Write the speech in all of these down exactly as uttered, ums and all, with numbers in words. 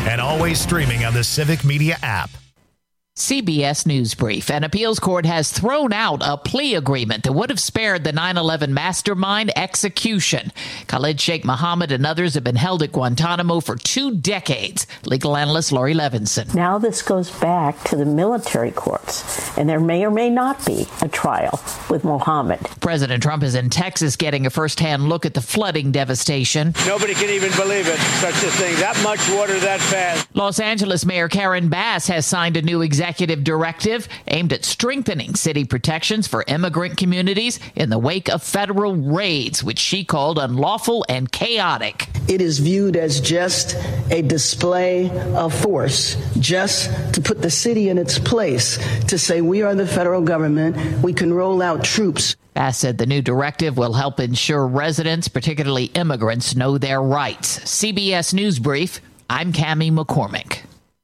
and always streaming on the Civic Media app. C B S News Brief. An appeals court has thrown out a plea agreement that would have spared the nine eleven mastermind execution. Khalid Sheikh Mohammed and others have been held at Guantanamo for two decades. Legal analyst Lori Levinson. Now this goes back to the military courts, and there may or may not be a trial with Mohammed. President Trump is in Texas getting a firsthand look at the flooding devastation. Nobody can even believe it, such a thing. That much water that fast. Los Angeles Mayor Karen Bass has signed a new executive Executive directive aimed at strengthening city protections for immigrant communities in the wake of federal raids, which she called unlawful and chaotic. It is viewed as just a display of force, just to put the city in its place, to say we are the federal government, we can roll out troops. Bass said the new directive will help ensure residents, particularly immigrants, know their rights. C B S News Brief, I'm Cammie McCormick.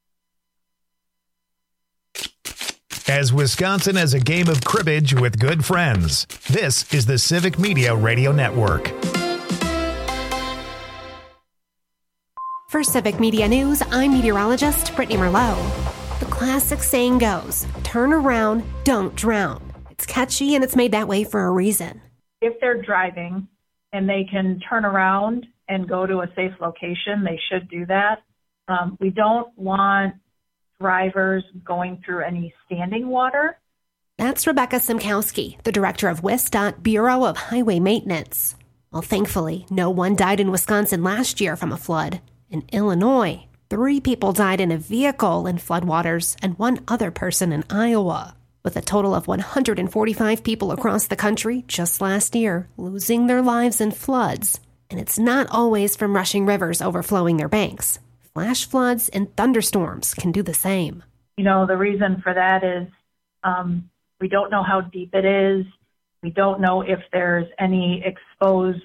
As Wisconsin has a game of cribbage with good friends, this is the Civic Media Radio Network. For Civic Media News, I'm meteorologist Brittany Merlot. The classic saying goes, turn around, don't drown. It's catchy and it's made that way for a reason. If they're driving and they can turn around and go to a safe location, they should do that. Um, we don't want drivers going through any standing water. That's Rebecca Simkowski, the director of WisDOT Bureau of Highway Maintenance. Well, thankfully, no one died in Wisconsin last year from a flood. In Illinois, three people died in a vehicle in floodwaters and one other person in Iowa, with a total of one hundred forty-five people across the country just last year losing their lives in floods. And it's not always from rushing rivers overflowing their banks. Flash floods and thunderstorms can do the same. You know, the reason for that is um, we don't know how deep it is. We don't know if there's any exposed,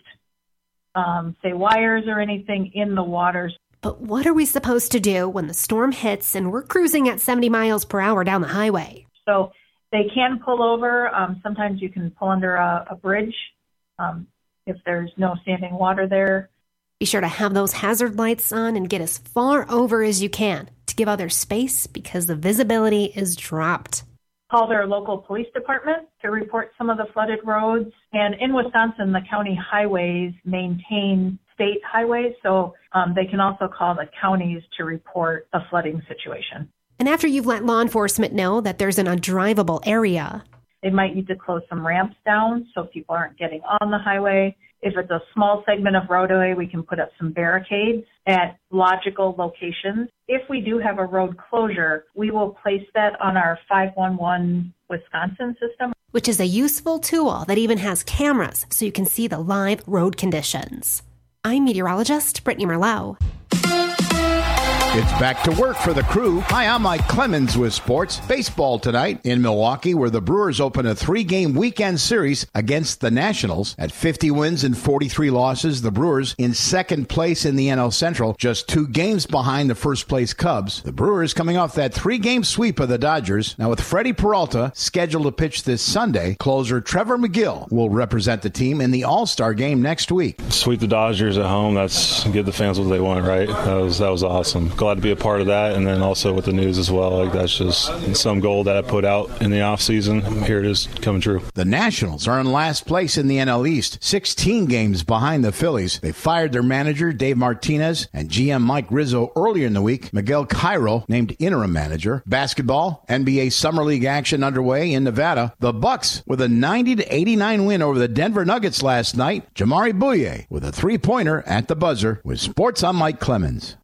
um, say, wires or anything in the waters. But what are we supposed to do when the storm hits and we're cruising at seventy miles per hour down the highway? So they can pull over. Um, sometimes you can pull under a, a bridge um, if there's no standing water there. Be sure to have those hazard lights on and get as far over as you can to give others space because the visibility is dropped. Call their local police department to report some of the flooded roads. And in Wisconsin, the county highways maintain state highways, so um, they can also call the counties to report a flooding situation. And after you've let law enforcement know that there's an undrivable area, they might need to close some ramps down so people aren't getting on the highway. If it's a small segment of roadway, we can put up some barricades at logical locations. If we do have a road closure, we will place that on our five one one Wisconsin system, which is a useful tool that even has cameras so you can see the live road conditions. I'm meteorologist Brittany Merlot. It's back to work for the crew. Hi, I'm Mike Clemens with sports. Baseball tonight in Milwaukee, where the Brewers open a three-game weekend series against the Nationals. At fifty wins and forty-three losses, the Brewers in second place in the N L Central, just two games behind the first-place Cubs. The Brewers coming off that three-game sweep of the Dodgers. Now, with Freddie Peralta scheduled to pitch this Sunday, closer Trevor McGill will represent the team in the All-Star game next week. Sweep the Dodgers at home. That's give the fans what they want, right? That was that was awesome. Glad to be a part of that, and then also with the news as well. Like, that's just some goal that I put out in the offseason. Here it is coming true. The Nationals are in last place in the N L East, sixteen games behind the Phillies. They fired their manager, Dave Martinez, and G M Mike Rizzo earlier in the week. Miguel Cairo named interim manager. Basketball, N B A Summer League action underway in Nevada. The Bucks with a ninety to eighty-nine win over the Denver Nuggets last night. Jamari Bouye with a three-pointer at the buzzer. With sports, I'm Mike Clemens.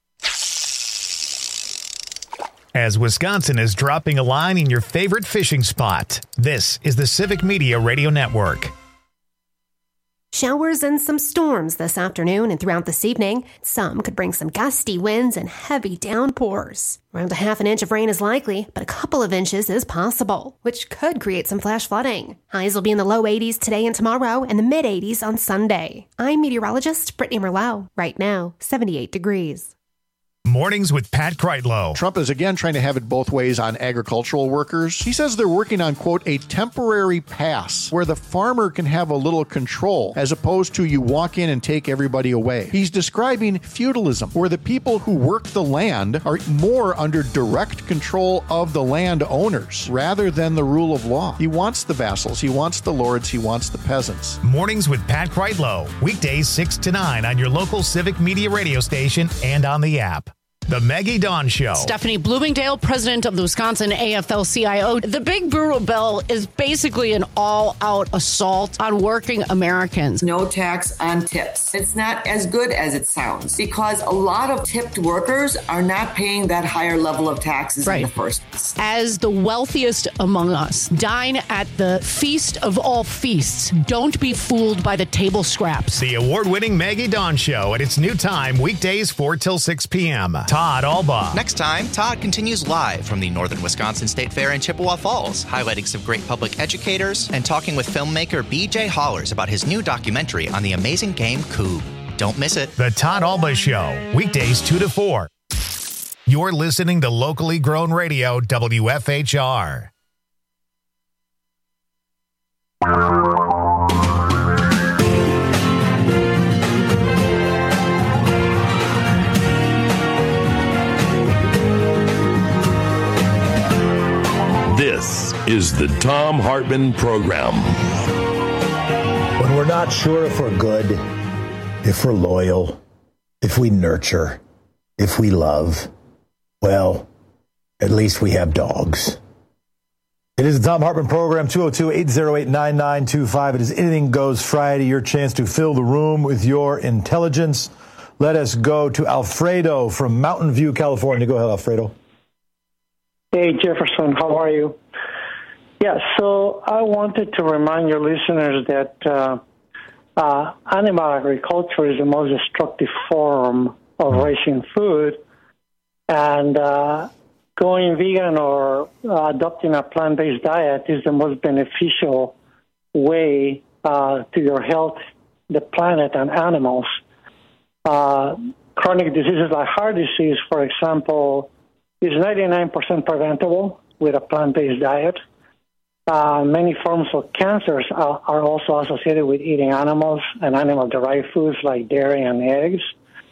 As Wisconsin is dropping a line in your favorite fishing spot, this is the Civic Media Radio Network. Showers and some storms this afternoon and throughout this evening. Some could bring some gusty winds and heavy downpours. Around a half an inch of rain is likely, but a couple of inches is possible, which could create some flash flooding. Highs will be in the low eighties today and tomorrow and the mid eighties on Sunday. I'm meteorologist Brittany Merlot. Right now, seventy-eight degrees. Mornings with Pat Kreitlow. Trump is again trying to have it both ways on agricultural workers. He says they're working on, quote, a temporary pass where the farmer can have a little control as opposed to you walk in and take everybody away. He's describing feudalism, where the people who work the land are more under direct control of the land owners rather than the rule of law. He wants the vassals, he wants the lords, he wants the peasants. Mornings with Pat Kreitlow. Weekdays six to nine on your local Civic Media radio station and on the app. The Maggie Dawn Show. Stephanie Bloomingdale, president of the Wisconsin A F L C I O. The Big Brutal Bill is basically an all-out assault on working Americans. No tax on tips. It's not as good as it sounds because a lot of tipped workers are not paying that higher level of taxes right. in the first place. As the wealthiest among us, dine at the feast of all feasts. Don't be fooled by the table scraps. The award-winning Maggie Dawn Show at its new time, weekdays four till six p.m. Todd Albaugh. Next time, Todd continues live from the Northern Wisconsin State Fair in Chippewa Falls, highlighting some great public educators and talking with filmmaker B J Hollers about his new documentary on the amazing game Coob. Don't miss it. The Todd Albaugh Show, weekdays two to four. You're listening to locally grown radio, W F H R. This is the Thom Hartmann Program. When we're not sure if we're good, if we're loyal, if we nurture, if we love, well, at least we have dogs. It is the Thom Hartmann Program, two oh two, eight oh eight, nine nine two five. It is Anything Goes Friday, your chance to fill the room with your intelligence. Let us go to Alfredo from Mountain View, California. Go ahead, Alfredo. Hey, Jefferson, how are you? Yeah, so I wanted to remind your listeners that uh, uh, animal agriculture is the most destructive form of raising food, and uh, going vegan or uh, adopting a plant-based diet is the most beneficial way uh, to your health, the planet, and animals. Uh, chronic diseases like heart disease, for example, is ninety-nine percent preventable with a plant-based diet. Uh, many forms of cancers are, are also associated with eating animals and animal-derived foods like dairy and eggs.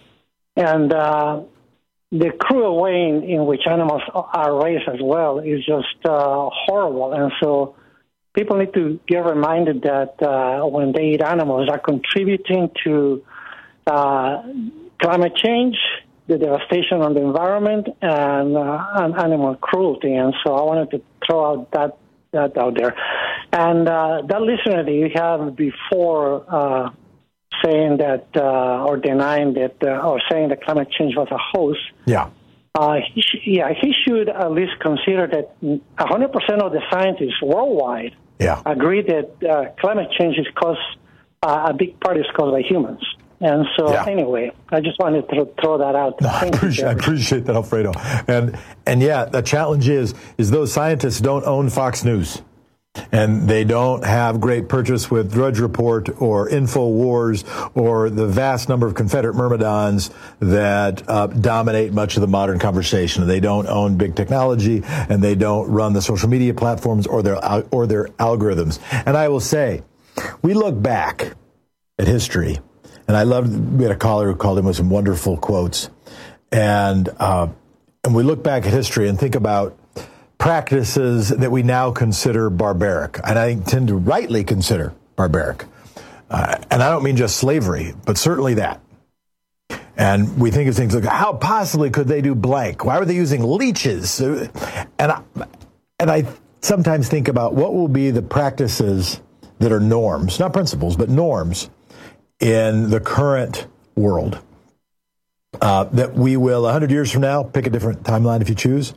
And uh, the cruel way in, in which animals are raised as well is just uh, horrible. And so people need to get reminded that uh, when they eat animals, they're contributing to uh, climate change, the devastation on the environment, and, uh, and animal cruelty. And so I wanted to throw out that, that out there. And uh, that listener that you have before uh, saying that, uh, or denying that, uh, or saying that climate change was a hoax, yeah, uh, he sh- yeah, he should at least consider that one hundred percent of the scientists worldwide yeah. agree that uh, climate change is caused, uh, a big part is caused by humans. And so, yeah. anyway, I just wanted to throw that out. No, I, appreciate, I appreciate that, Alfredo. And and yeah, the challenge is is those scientists don't own Fox News, and they don't have great purchase with Drudge Report or InfoWars or the vast number of Confederate myrmidons that uh, dominate much of the modern conversation. They don't own big technology, and they don't run the social media platforms or their or their algorithms. And I will say, we look back at history. And I loved, we had a caller who called in with some wonderful quotes. And uh, and we look back at history and think about practices that we now consider barbaric, and I tend to rightly consider barbaric. Uh, and I don't mean just slavery, but certainly that. And we think of things like, how possibly could they do blank? Why were they using leeches? And I, and I sometimes think about what will be the practices that are norms, not principles, but norms, in the current world, uh, that we will, one hundred years from now, pick a different timeline if you choose,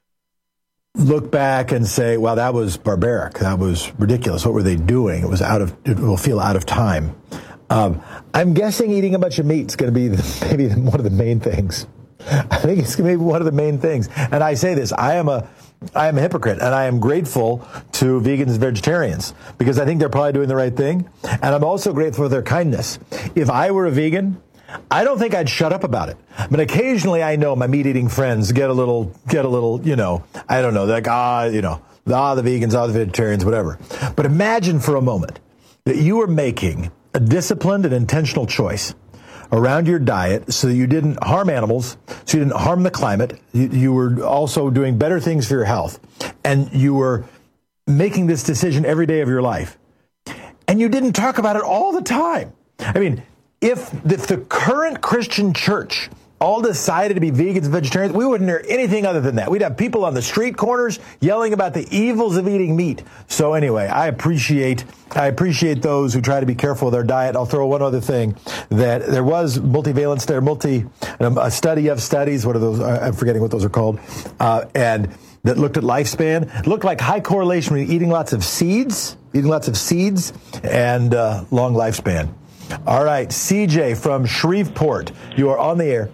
look back and say, wow, that was barbaric. That was ridiculous. What were they doing? It was out of, it will feel out of time. Um, I'm guessing eating a bunch of meat is going to be the, maybe one of the main things. I think it's going to be one of the main things. And I say this, I am a, I am a hypocrite, and I am grateful to vegans and vegetarians because I think they're probably doing the right thing. And I'm also grateful for their kindness. If I were a vegan, I don't think I'd shut up about it. But occasionally I know my meat-eating friends get a little, get a little, you know, I don't know, like, ah, you know, ah, the vegans, ah, the vegetarians, whatever. But imagine for a moment that you were making a disciplined and intentional choice around your diet so that you didn't harm animals, so you didn't harm the climate. You, you were also doing better things for your health. And you were making this decision every day of your life. And you didn't talk about it all the time. I mean, if, if the current Christian church all decided to be vegans and vegetarians, we wouldn't hear anything other than that. We'd have people on the street corners yelling about the evils of eating meat. So anyway, I appreciate I appreciate those who try to be careful with their diet. I'll throw one other thing, that there was multivalent study, multi um, a study of studies. What are those? I'm forgetting what those are called. Uh, and that looked at lifespan. It looked like high correlation with eating lots of seeds, eating lots of seeds, and uh, long lifespan. All right, C J from Shreveport, you are on the air.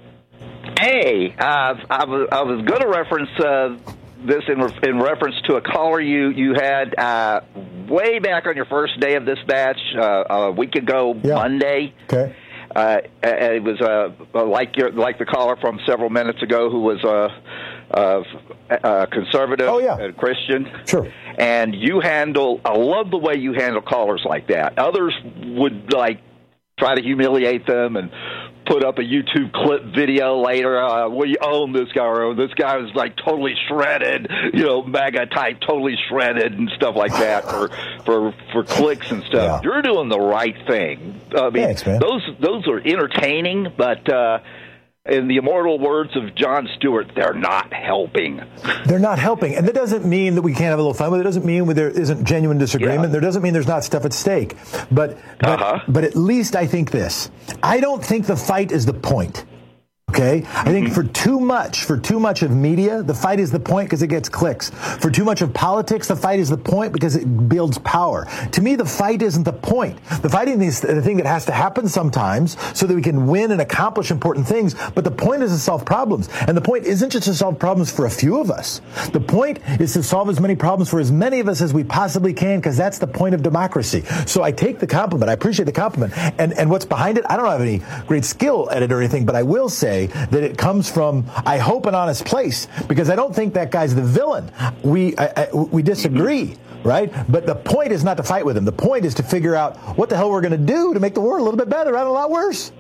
Hey, uh, I was I was going to reference uh, this in re- in reference to a caller you you had uh, way back on your first day of this batch uh, a week ago, yeah. Monday. Okay. Uh, it was uh, like your like the caller from several minutes ago who was a, a, a conservative oh, yeah. and Christian. Sure. And you handle. I love the way you handle callers like that. Others would like try to humiliate them and put up a YouTube clip video later. Uh, we own this guy, or this guy was like totally shredded, you know, MAGA type, totally shredded and stuff like that for for for clicks and stuff. Yeah. You're doing the right thing. I mean, Thanks, man. those those are entertaining, but uh, in the immortal words of Jon Stewart, they're not helping. They're not helping. And that doesn't mean that we can't have a little fun with it. It doesn't mean there isn't genuine disagreement. Yeah. There doesn't mean there's not stuff at stake. But but, uh-huh. but at least I think this. I don't think the fight is the point. Okay? I think for too much, for too much of media, the fight is the point because it gets clicks. For too much of politics, the fight is the point because it builds power. To me, the fight isn't the point. The fighting is the thing that has to happen sometimes so that we can win and accomplish important things. But the point is to solve problems. And the point isn't just to solve problems for a few of us. The point is to solve as many problems for as many of us as we possibly can, because that's the point of democracy. So I take the compliment. I appreciate the compliment. And, and what's behind it? I don't have any great skill at it or anything, but I will say that it comes from, I hope, an honest place, because I don't think that guy's the villain. We I, I, we disagree, right? But the point is not to fight with him. The point is to figure out what the hell we're going to do to make the world a little bit better, not a lot worse.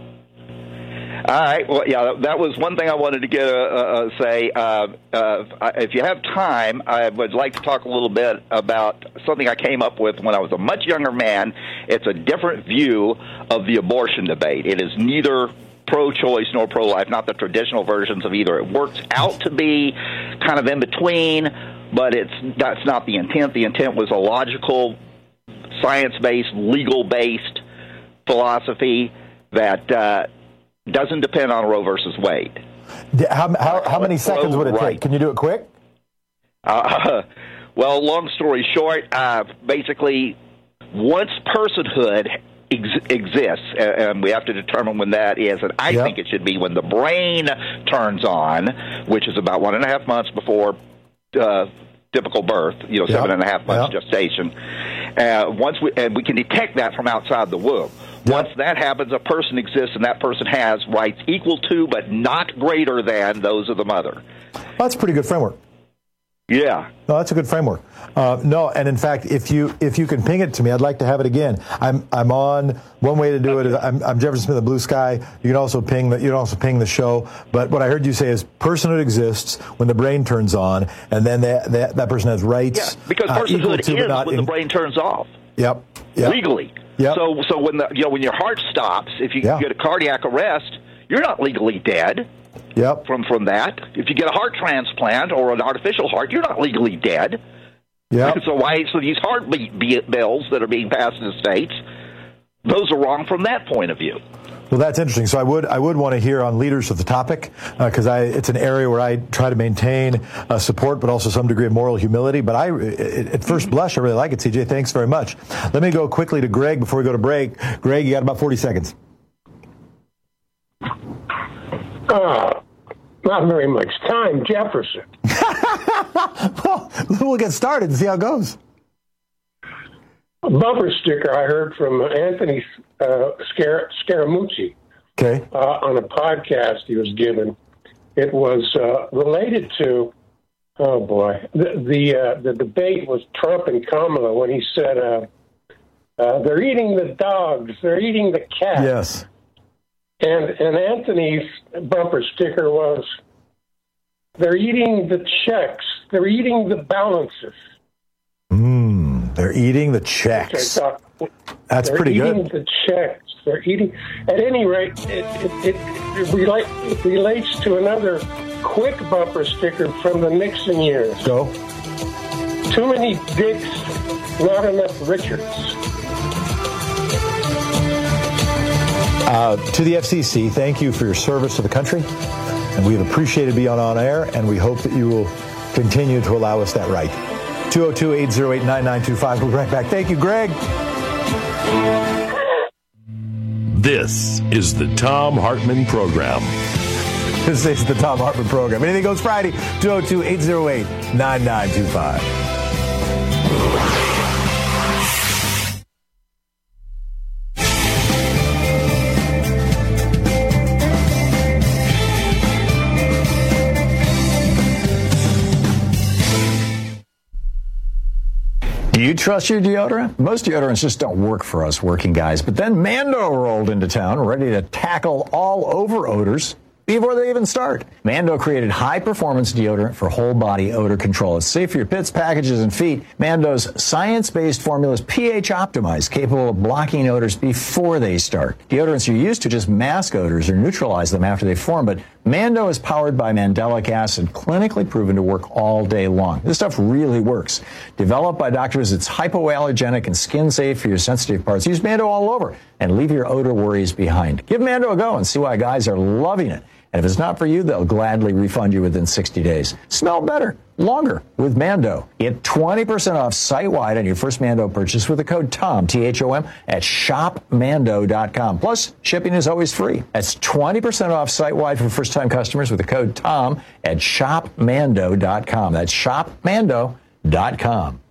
All right. Well, yeah, that was one thing I wanted to get uh, uh, say. Uh, uh, if you have time, I would like to talk a little bit about something I came up with when I was a much younger man. It's a different view of the abortion debate. It is neither pro-choice nor pro-life, not the traditional versions of either. It works out to be kind of in between, but it's that's not the intent. The intent was a logical, science-based, legal-based philosophy that uh, doesn't depend on Roe versus Wade. How, how, how many seconds would it take? Right. Can you do it quick? Uh, well, long story short, uh, basically, once personhood Ex- exists, and we have to determine when that is, and I yep. think it should be when the brain turns on, which is about one and a half months before uh, typical birth, you know, yep. seven and a half months yep. gestation. Uh, once we, and we can detect that from outside the womb. Yep. Once that happens, a person exists, and that person has rights equal to, but not greater than, those of the mother. Well, that's a pretty good framework. Yeah. No, that's a good framework. Uh, no, and in fact, if you if you can ping it to me, I'd like to have it again. I'm I'm on. One way to do it is I'm, I'm Jefferson Smith of Blue Sky. You can also ping the you can also ping the show. But what I heard you say is personhood exists when the brain turns on, and then that that, that person has rights. Yeah, because personhood uh, to, is when in, the brain turns off. Yep. yep. Legally. Yep. So so when the you know when your heart stops, if you yeah. get a cardiac arrest, you're not legally dead. Yep. From from that, if you get a heart transplant or an artificial heart, you're not legally dead. Yeah. So why? So these heartbeat bills that are being passed in the states, those are wrong from that point of view. Well, that's interesting. So I would I would want to hear on leaders of the topic, because uh, I it's an area where I try to maintain uh, support, but also some degree of moral humility. But I, at first blush, I really like it. C J, thanks very much. Let me go quickly to Greg before we go to break. Greg, you got about forty seconds. Uh, not very much time, Jefferson. Well, we'll get started and see how it goes. A bumper sticker I heard from Anthony uh, Scar- Scaramucci Okay. Uh, on a podcast he was given. It was uh, related to, oh boy, the the, uh, the debate was Trump and Kamala when he said, uh, uh, they're eating the dogs, they're eating the cats. Yes. And, and Anthony's bumper sticker was, they're eating the checks, they're eating the balances. Mmm, they're eating the checks. Thought, That's they're pretty eating good. The checks. They're eating. At any rate, it it, it, it, relate, it relates to another quick bumper sticker from the Nixon years. Go. Too many dicks, not enough Richards. Uh, to the F C C, thank you for your service to the country, and we've appreciated being on air, and we hope that you will continue to allow us that right. two oh two, eight oh eight, nine nine two five. We'll be right back. Thank you, Greg. This is the Thom Hartmann Program. This is the Thom Hartmann Program. Anything Goes Friday, two oh two, eight oh eight, nine nine two five. Do you trust your deodorant? Most deodorants just don't work for us working guys. But then Mando rolled into town, ready to tackle all over odors before they even start. Mando created high-performance deodorant for whole-body odor control. It's safe for your pits, packages, and feet. Mando's science-based formula is pH optimized, capable of blocking odors before they start. Deodorants are used to just mask odors or neutralize them after they form, but Mando is powered by mandelic acid, clinically proven to work all day long. This stuff really works. Developed by doctors, it's hypoallergenic and skin-safe for your sensitive parts. Use Mando all over and leave your odor worries behind. Give Mando a go and see why guys are loving it. And if it's not for you, they'll gladly refund you within sixty days. Smell better, longer with Mando. Get twenty percent off site-wide on your first Mando purchase with the code THOM, T H O M, at shop mando dot com. Plus, shipping is always free. That's twenty percent off site-wide for first-time customers with the code THOM at shop mando dot com. That's shop mando dot com.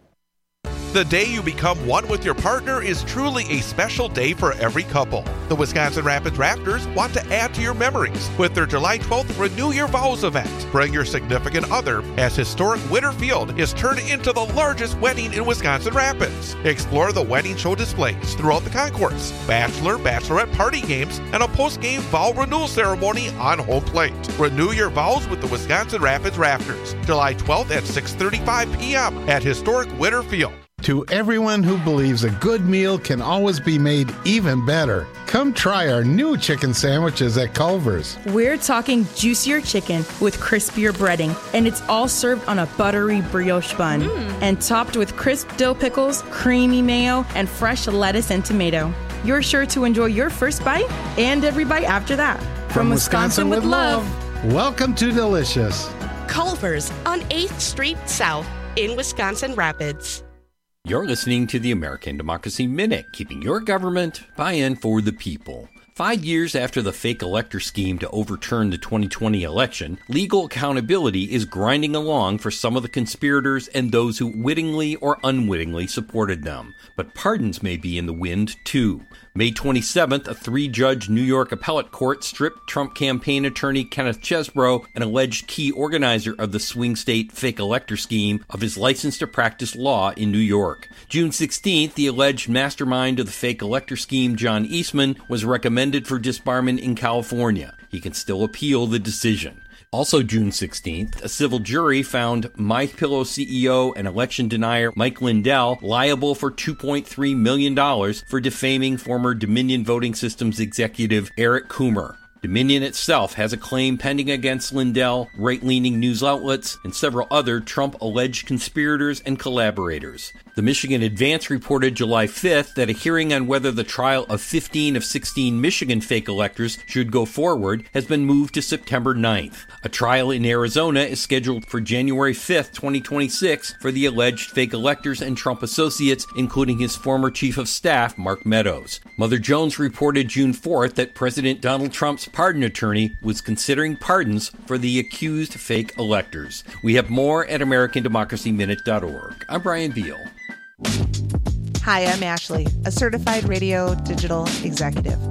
The day you become one with your partner is truly a special day for every couple. The Wisconsin Rapids Raptors want to add to your memories with their July twelfth Renew Your Vows event. Bring your significant other as historic Winter Field is turned into the largest wedding in Wisconsin Rapids. Explore the wedding show displays throughout the concourse, bachelor, bachelorette party games, and a post-game vow renewal ceremony on home plate. Renew your vows with the Wisconsin Rapids Raptors, July twelfth at six thirty-five p.m. at historic Winter Field. To everyone who believes a good meal can always be made even better, come try our new chicken sandwiches at Culver's. We're talking juicier chicken with crispier breading, and it's all served on a buttery brioche bun mm. and topped with crisp dill pickles, creamy mayo, and fresh lettuce and tomato. You're sure to enjoy your first bite and every bite after that. From, From Wisconsin, Wisconsin with love. love. Welcome to Delicious. Culver's on eighth Street South in Wisconsin Rapids. You're listening to the American Democracy Minute, keeping your government by and for the people. Five years after the fake elector scheme to overturn the twenty twenty election, legal accountability is grinding along for some of the conspirators and those who wittingly or unwittingly supported them. But pardons may be in the wind, too. May twenty-seventh, a three-judge New York appellate court stripped Trump campaign attorney Kenneth Chesebro, an alleged key organizer of the swing state fake elector scheme, of his license to practice law in New York. June sixteenth, the alleged mastermind of the fake elector scheme, John Eastman, was recommended for disbarment in California. He can still appeal the decision. Also June sixteenth, a civil jury found MyPillow C E O and election denier Mike Lindell liable for two point three million dollars for defaming former Dominion Voting Systems executive Eric Coomer. Dominion itself has a claim pending against Lindell, right-leaning news outlets, and several other Trump-alleged conspirators and collaborators. The Michigan Advance reported July fifth that a hearing on whether the trial of fifteen of sixteen Michigan fake electors should go forward has been moved to September ninth. A trial in Arizona is scheduled for January fifth, twenty twenty-six for the alleged fake electors and Trump associates, including his former chief of staff, Mark Meadows. Mother Jones reported June fourth that President Donald Trump's pardon attorney was considering pardons for the accused fake electors. We have more at American Democracy Minute dot org. I'm Brian Beal. Hi, I'm Ashley, a certified radio digital executive.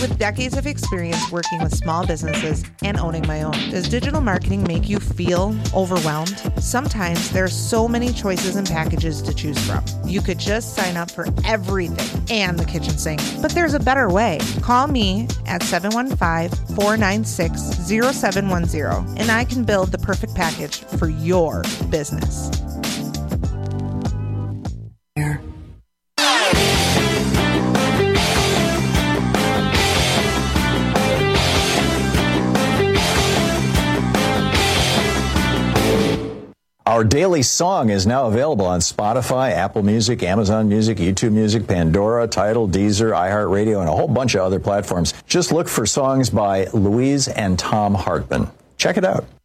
With decades of experience working with small businesses and owning my own, does digital marketing make you feel overwhelmed? Sometimes there are so many choices and packages to choose from. You could just sign up for everything and the kitchen sink. But there's a better way. Call me at seven one five, four nine six, zero seven one zero and I can build the perfect package for your business. Our daily song is now available on Spotify, Apple Music, Amazon Music, YouTube Music, Pandora, Tidal, Deezer, iHeartRadio, and a whole bunch of other platforms. Just look for songs by Louise and Tom Hartman. Check it out.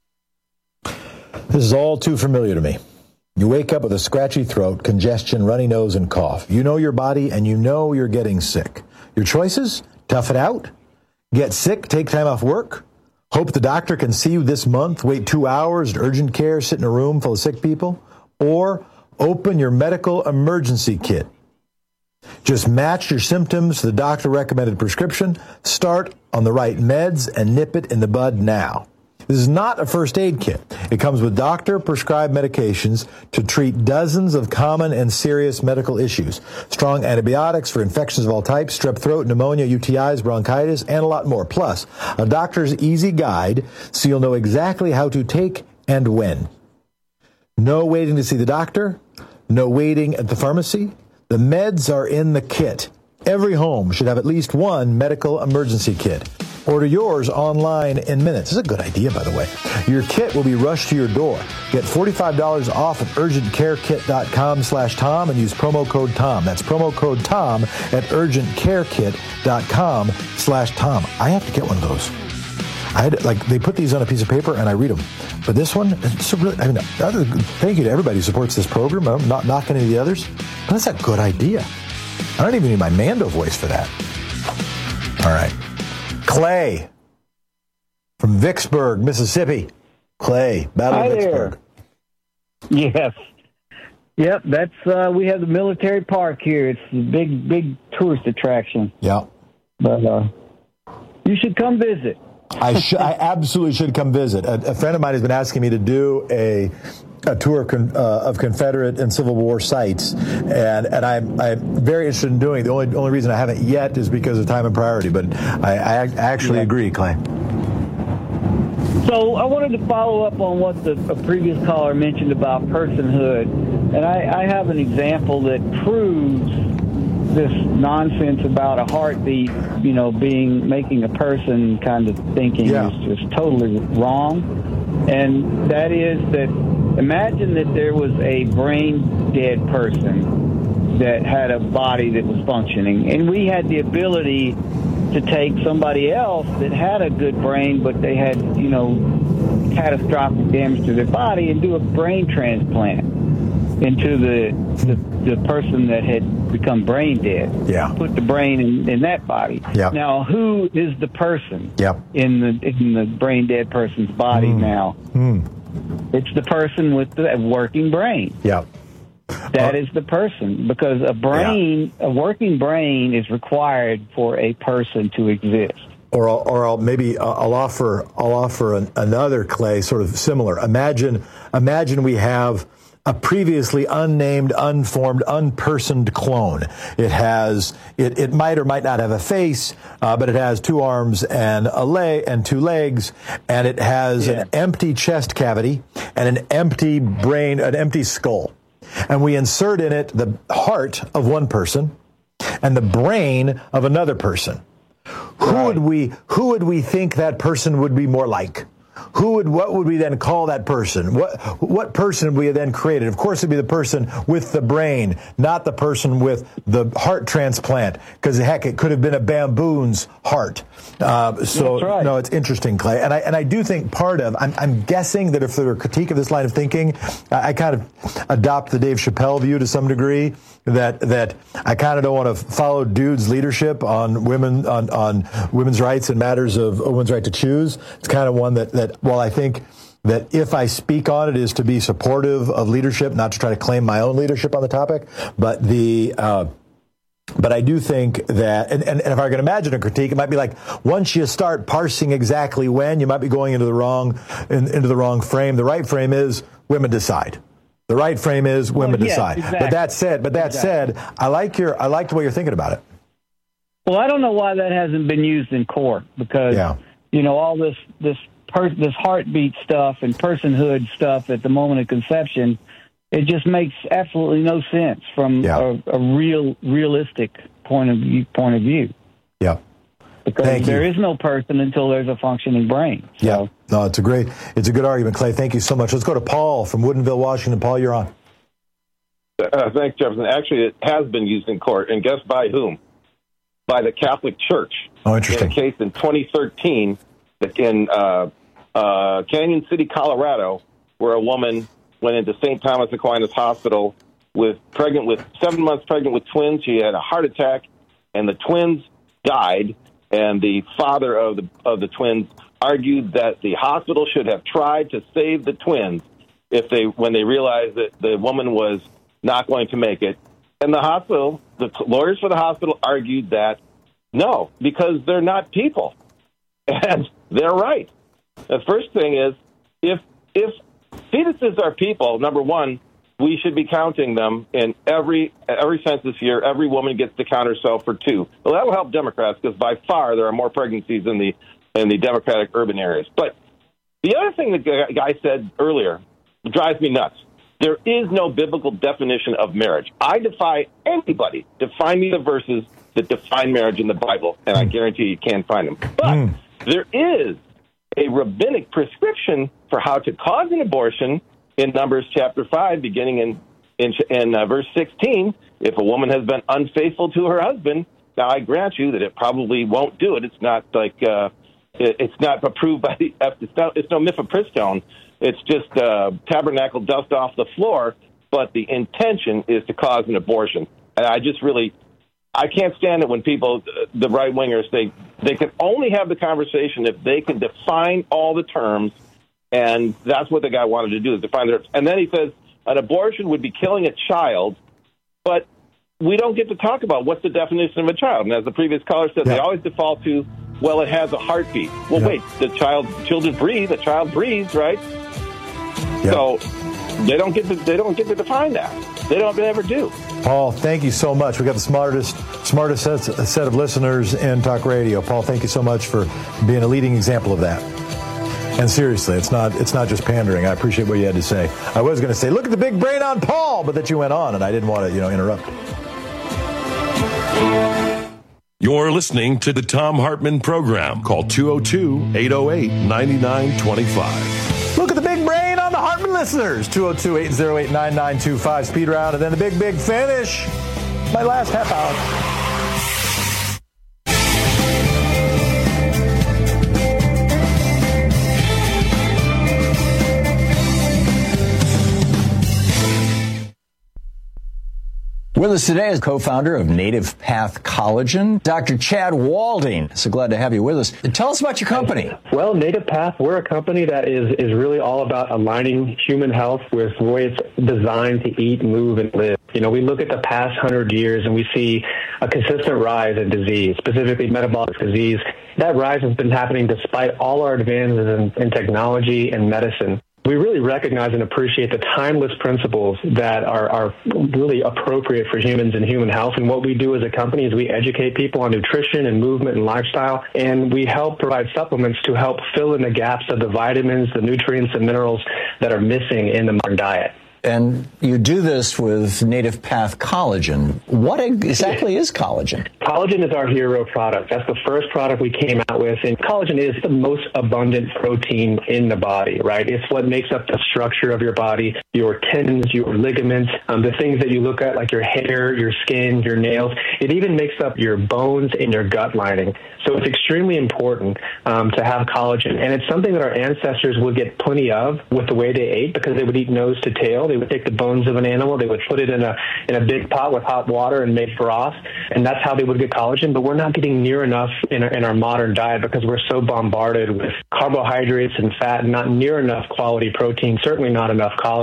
This is all too familiar to me. You wake up with a scratchy throat, congestion, runny nose, and cough. You know your body, and you know you're getting sick. Your choices? Tough it out. Get sick, take time off work. Hope the doctor can see you this month, wait two hours at urgent care, sit in a room full of sick people, or open your medical emergency kit. Just match your symptoms to the doctor-recommended prescription, start on the right meds, and nip it in the bud now. This is not a first aid kit. It comes with doctor-prescribed medications to treat dozens of common and serious medical issues. Strong antibiotics for infections of all types, strep throat, pneumonia, U T Is, bronchitis, and a lot more. Plus, a doctor's easy guide so you'll know exactly how to take and when. No waiting to see the doctor. No waiting at the pharmacy. The meds are in the kit. Every home should have at least one medical emergency kit. Order yours online in minutes. This is a good idea, by the way. Your kit will be rushed to your door. Get forty-five dollars off at urgentcarekit.com slash Tom and use promo code Tom. That's promo code Tom at urgentcarekit.com slash Tom. I have to get one of those. I had, like, they put these on a piece of paper and I read them. But this one, it's a really, I mean, other, thank you to everybody who supports this program. I'm not knocking any of the others, but that's a good idea. I don't even need my Mando voice for that. All right. Clay from Vicksburg, Mississippi. Clay, Battle Hi of Vicksburg. There. Yes. Yep, that's uh, we have the military park here. It's a big, big tourist attraction. Yeah. But uh, you should come visit. I should. I absolutely should come visit. A, a friend of mine has been asking me to do a a tour of, con, uh, of Confederate and Civil War sites, and and I'm I'm very interested in doing it. The only only reason I haven't yet is because of time and priority. But I, I actually yeah. agree, Clay. So I wanted to follow up on what the a previous caller mentioned about personhood, and I, I have an example that proves this nonsense about a heartbeat, you know, being making a person kind of thinking yeah. is just totally wrong. And that is that imagine that there was a brain dead person that had a body that was functioning, and we had the ability to take somebody else that had a good brain, but they had, you know, catastrophic damage to their body, and do a brain transplant into the the, the person that had become brain dead. Yeah. Put the brain in, in that body. Yeah. Now, who is the person yep. in the in the brain dead person's body mm. now? Mm. It's the person with the working brain. Yeah. That uh, is the person, because a brain, yeah. a working brain is required for a person to exist. Or, I'll, or I'll maybe I'll offer I'll offer an, another, Clay, sort of similar. Imagine imagine we have a previously unnamed, unformed, unpersoned clone. It has it, it might or might not have a face, uh, but it has two arms and a leg and two legs, and it has yeah. an empty chest cavity and an empty brain, an empty skull. And we insert in it the heart of one person and the brain of another person. Who right. would we who would we think that person would be more like? Who would what would we then call that person? What what person would we then created? Of course, it'd be the person with the brain, not the person with the heart transplant. Because heck, it could have been a baboon's heart. Uh, so right. no, it's interesting, Clay. And I and I do think part of I'm, I'm guessing that if there were a critique of this line of thinking, I, I kind of adopt the Dave Chappelle view to some degree. That that I kind of don't want to follow dude's leadership on women on, on women's rights and matters of women's right to choose. It's kind of one that, that while I think that if I speak on it is to be supportive of leadership, not to try to claim my own leadership on the topic, but the uh, But I do think that, and, and, and if I can imagine a critique, it might be like, once you start parsing exactly when, you might be going into the wrong in, into the wrong frame. The right frame is women decide. The right frame is women well, yes, decide. Exactly. But that said, but that exactly. said, I like your I like the way you're thinking about it. Well, I don't know why that hasn't been used in court because yeah. you know all this this per, this heartbeat stuff and personhood stuff at the moment of conception. It just makes absolutely no sense from yeah. a, a real, realistic point of view. Point of view. Yeah, because Thank there you. is no person until there's a functioning brain. So. Yeah, no, it's a great, it's a good argument, Clay. Thank you so much. Let's go to Paul from Woodinville, Washington. Paul, you're on. Uh, thanks, Jefferson. Actually, it has been used in court, and guess by whom? By the Catholic Church. Oh, interesting. In a case in twenty thirteen in uh, uh, Canyon City, Colorado, where a woman went into Saint Thomas Aquinas Hospital with pregnant with seven months pregnant with twins. She had a heart attack, and the twins died. And the father of the of the twins argued that the hospital should have tried to save the twins if they when they realized that the woman was not going to make it. And the hospital, the lawyers for the hospital argued that no, because they're not people, and they're right. The first thing is if if fetuses are people, number one, we should be counting them in every every census year. Every woman gets to count herself for two. Well, that will help Democrats because by far there are more pregnancies in the in the Democratic urban areas. But the other thing the guy said earlier drives me nuts. There is no biblical definition of marriage. I defy anybody to find me the verses that define marriage in the Bible, and I guarantee you can't find them. But mm. there is a rabbinic prescription for how to cause an abortion in Numbers chapter five, beginning in in, in uh, verse sixteen. If a woman has been unfaithful to her husband, now I grant you that it probably won't do it. It's not like uh, it, it's not approved by the. It's not. It's no mifepristone. It's just uh, tabernacle dust off the floor. But the intention is to cause an abortion, and I just really. I can't stand it when people, the right wingers, they they can only have the conversation if they can define all the terms, and that's what the guy wanted to do is define the terms. And then he says an abortion would be killing a child, but we don't get to talk about what's the definition of a child. And as the previous caller said, yeah. they always default to, well, it has a heartbeat. Well, yeah. wait, the child, children breathe, the child breathes, right? Yeah. So they don't get to they don't get to define that. They don't they ever do. Paul, thank you so much. We got the smartest, smartest set, set of listeners in talk radio. Paul, thank you so much for being a leading example of that. And seriously, it's not it's not just pandering. I appreciate what you had to say. I was going to say, look at the big brain on Paul, but that you went on, and I didn't want to, you know, interrupt. You're listening to the Thom Hartmann Program. Call two oh two, eight oh eight, nine nine two five. Look at the big brain on the Hartmann listeners. two oh two, eight oh eight, nine nine two five. Speed round, and then the big, big finish. My last half hour. With us today is co-founder of Native Path Collagen, Doctor Chad Walding. So glad to have you with us. Tell us about your company. Well, Native Path, we're a company that is, is really all about aligning human health with the way it's designed to eat, move, and live. You know, we look at the past hundred years and we see a consistent rise in disease, specifically metabolic disease. That rise has been happening despite all our advances in, in technology and medicine. We really recognize and appreciate the timeless principles that are, are really appropriate for humans and human health. And what we do as a company is we educate people on nutrition and movement and lifestyle, and we help provide supplements to help fill in the gaps of the vitamins, the nutrients, and minerals that are missing in the modern diet. And you do this with Native Path Collagen. What exactly is collagen? Collagen is our hero product. That's the first product we came out with. And collagen is the most abundant protein in the body, right? It's what makes up the structure of your body, your tendons, your ligaments, um, the things that you look at like your hair, your skin, your nails. It even makes up your bones and your gut lining. So it's extremely important um, to have collagen. And it's something that our ancestors would get plenty of with the way they ate because they would eat nose to tail. They would take the bones of an animal, they would put it in a in a big pot with hot water and make broth, and that's how they would get collagen. But we're not getting near enough in our, in our modern diet because we're so bombarded with carbohydrates and fat, and not near enough quality protein, certainly not enough collagen.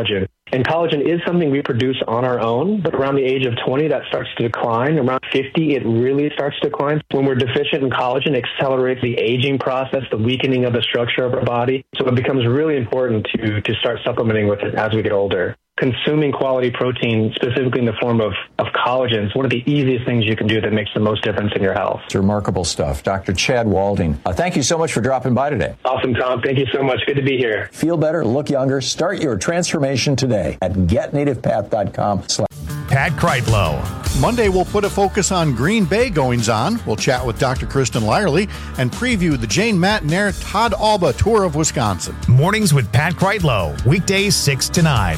And collagen is something we produce on our own, but around the age of twenty, that starts to decline. Around fifty, it really starts to decline. When we're deficient in collagen, it accelerates the aging process, the weakening of the structure of our body. So it becomes really important to, to start supplementing with it as we get older. Consuming quality protein, specifically in the form of, of collagen, is one of the easiest things you can do that makes the most difference in your health. It's remarkable stuff. Doctor Chad Walding, uh, thank you so much for dropping by today. Awesome, Tom. Thank you so much. Good to be here. Feel better, look younger. Start your transformation today at get native path dot com. Pat Kreitlow. Monday, we'll put a focus on Green Bay goings-on. We'll chat with Doctor Kristen Lyerly and preview the Jane Matnair Todd Alba Tour of Wisconsin. Mornings with Pat Kreitlow. Weekdays six to nine.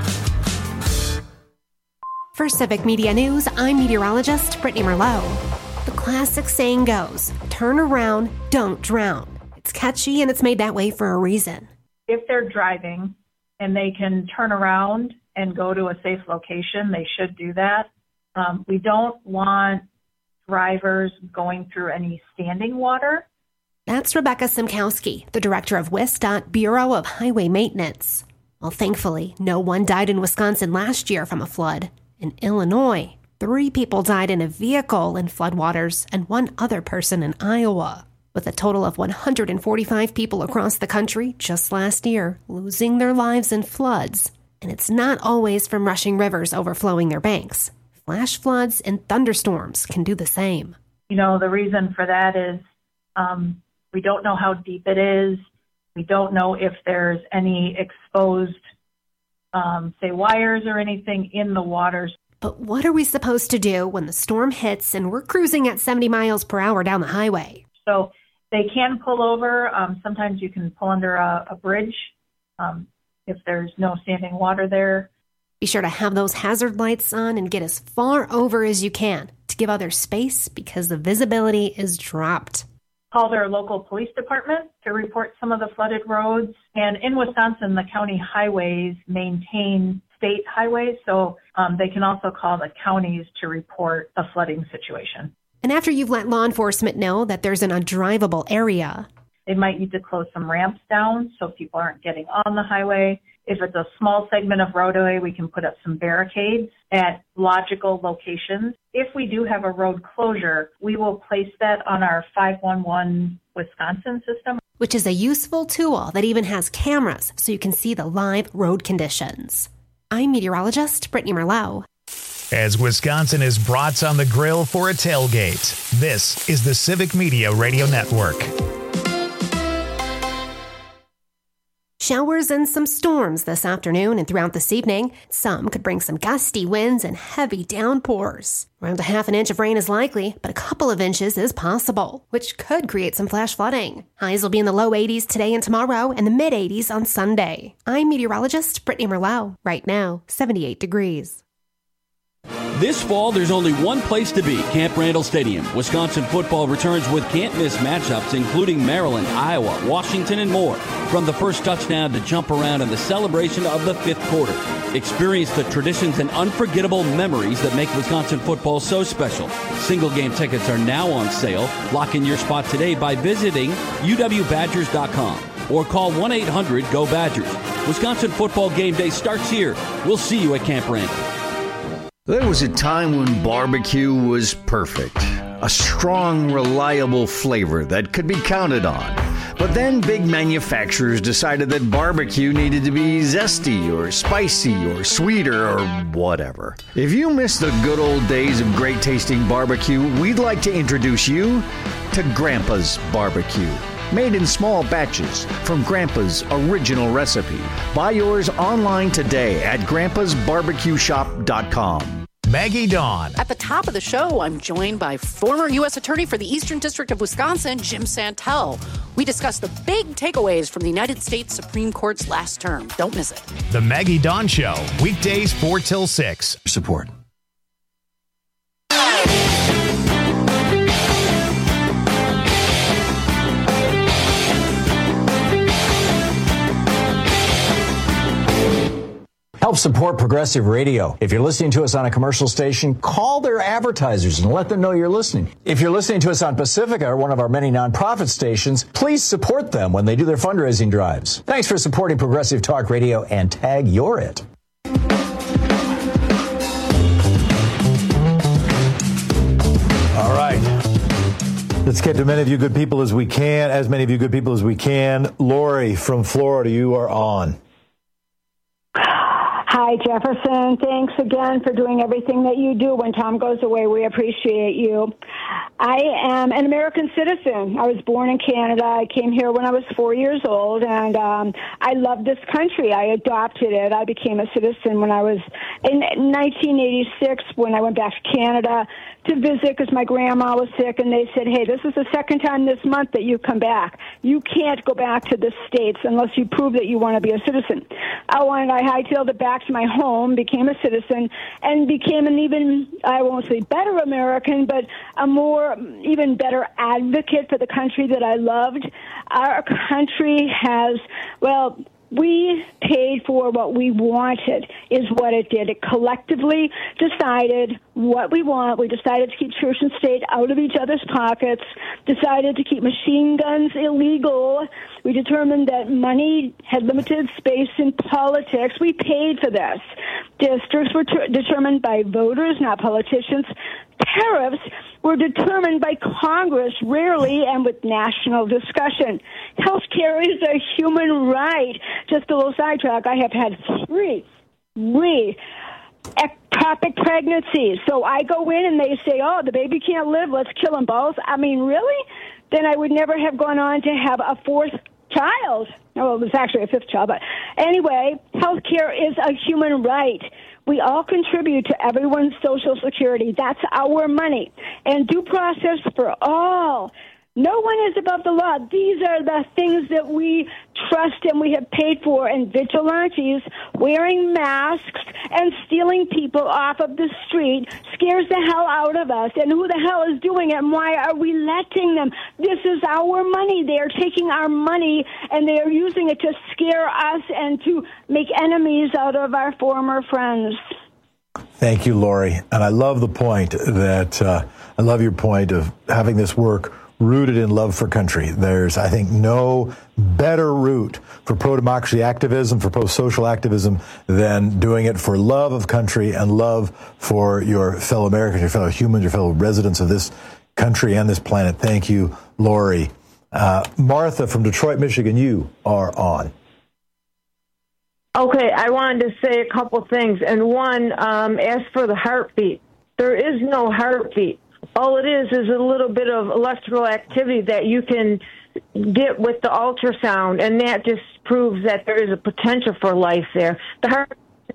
For Civic Media News, I'm meteorologist Brittany Merlot. The classic saying goes, turn around, don't drown. It's catchy and it's made that way for a reason. If they're driving and they can turn around and go to a safe location, they should do that. Um, we don't want drivers going through any standing water. That's Rebecca Simkowski, the director of WisDOT Bureau of Highway Maintenance. Well, thankfully, no one died in Wisconsin last year from a flood. In Illinois, three people died in a vehicle in floodwaters and one other person in Iowa, with a total of one hundred forty-five people across the country just last year losing their lives in floods. And it's not always from rushing rivers overflowing their banks. Flash floods and thunderstorms can do the same. You know, the reason for that is um, we don't know how deep it is. We don't know if there's any exposed Um, say wires or anything in the waters. But what are we supposed to do when the storm hits and we're cruising at seventy miles per hour down the highway? So they can pull over. Um, sometimes you can pull under a, a bridge um, if there's no standing water there. Be sure to have those hazard lights on and get as far over as you can to give others space because the visibility is dropped. Call their local police department to report some of the flooded roads. And in Wisconsin, the county highways maintain state highways, so um, they can also call the counties to report a flooding situation. And after you've let law enforcement know that there's an undrivable area, they might need to close some ramps down so people aren't getting on the highway. If it's a small segment of roadway, we can put up some barricades at logical locations. If we do have a road closure, we will place that on our five one one Wisconsin system, which is a useful tool that even has cameras so you can see the live road conditions. I'm meteorologist Brittany Merlot. As Wisconsin is brats on the grill for a tailgate, this is the Civic Media Radio Network. Showers and some storms this afternoon and throughout this evening. Some could bring some gusty winds and heavy downpours. Around a half an inch of rain is likely, but a couple of inches is possible, which could create some flash flooding. Highs will be in the low eighties today and tomorrow and the mid eighties on Sunday. I'm meteorologist Brittany Merlot. Right now, seventy-eight degrees. This fall, there's only one place to be, Camp Randall Stadium. Wisconsin football returns with can't-miss matchups, including Maryland, Iowa, Washington, and more. From the first touchdown to jump around and the celebration of the fifth quarter. Experience the traditions and unforgettable memories that make Wisconsin football so special. Single-game tickets are now on sale. Lock in your spot today by visiting U W Badgers dot com or call one eight hundred go Badgers. Wisconsin football game day starts here. We'll see you at Camp Randall. There was a time when barbecue was perfect. A strong, reliable flavor that could be counted on. But then big manufacturers decided that barbecue needed to be zesty or spicy or sweeter or whatever. If you miss the good old days of great tasting barbecue, we'd like to introduce you to Grandpa's Barbecue. Made in small batches from Grandpa's original recipe. Buy yours online today at grandpas barbecue shop dot com. Maggie Dawn. At the top of the show, I'm joined by former U S Attorney for the Eastern District of Wisconsin, Jim Santel. We discuss the big takeaways from the United States Supreme Court's last term. Don't miss it. The Maggie Dawn Show, weekdays four till six. Support. Help support Progressive Radio. If you're listening to us on a commercial station, call their advertisers and let them know you're listening. If you're listening to us on Pacifica, or one of our many nonprofit stations, please support them when they do their fundraising drives. Thanks for supporting Progressive Talk Radio and tag You're It. right. Let's get to many of you good people as we can, as many of you good people as we can. Lori from Florida, you are on. Hi, Jefferson. Thanks again for doing everything that you do when Tom goes away. We appreciate you. I am an American citizen. I was born in Canada. I came here when I was four years old, and um, I love this country. I adopted it. I became a citizen when I was in nineteen eighty-six when I went back to Canada to visit because my grandma was sick, and they said, hey, this is the second time this month that you've come back. You can't go back to the States unless you prove that you want to be a citizen. I wanted, I hightailed it back to my home, became a citizen, and became an even, I won't say better American, but a more, even better advocate for the country that I loved. Our country has, well, we paid for what we wanted is what it did. It collectively decided what we want. We decided to keep church and state out of each other's pockets, decided to keep machine guns illegal. We determined that money had limited space in politics. We paid for this. Districts were ter- determined by voters, not politicians. Tariffs were determined by Congress, rarely and with national discussion. Health care is a human right. Just a little sidetrack, I have had three, three ectopic pregnancies. So I go in and they say, oh, the baby can't live, let's kill them both. I mean, really? Then I would never have gone on to have a fourth child. Well, it was actually a fifth child, but anyway, health care is a human right. We all contribute to everyone's Social Security. That's our money. And due process for all. No one is above the law. These are the things that we trust and we have paid for. And vigilantes wearing masks and stealing people off of the street scares the hell out of us. And who the hell is doing it and why are we letting them? This is our money. They are taking our money and they are using it to scare us and to make enemies out of our former friends. Thank you, Lori. And I love the point that, uh, I love your point of having this work rooted in love for country. There's, I think, no better route for pro-democracy activism, for pro-social activism, than doing it for love of country and love for your fellow Americans, your fellow humans, your fellow residents of this country and this planet. Thank you, Lori. Uh, Martha from Detroit, Michigan, you are on. Okay, I wanted to say a couple things. And one, um, as for the heartbeat, there is no heartbeat. All it is is a little bit of electrical activity that you can get with the ultrasound, and that just proves that there is a potential for life there. The heart,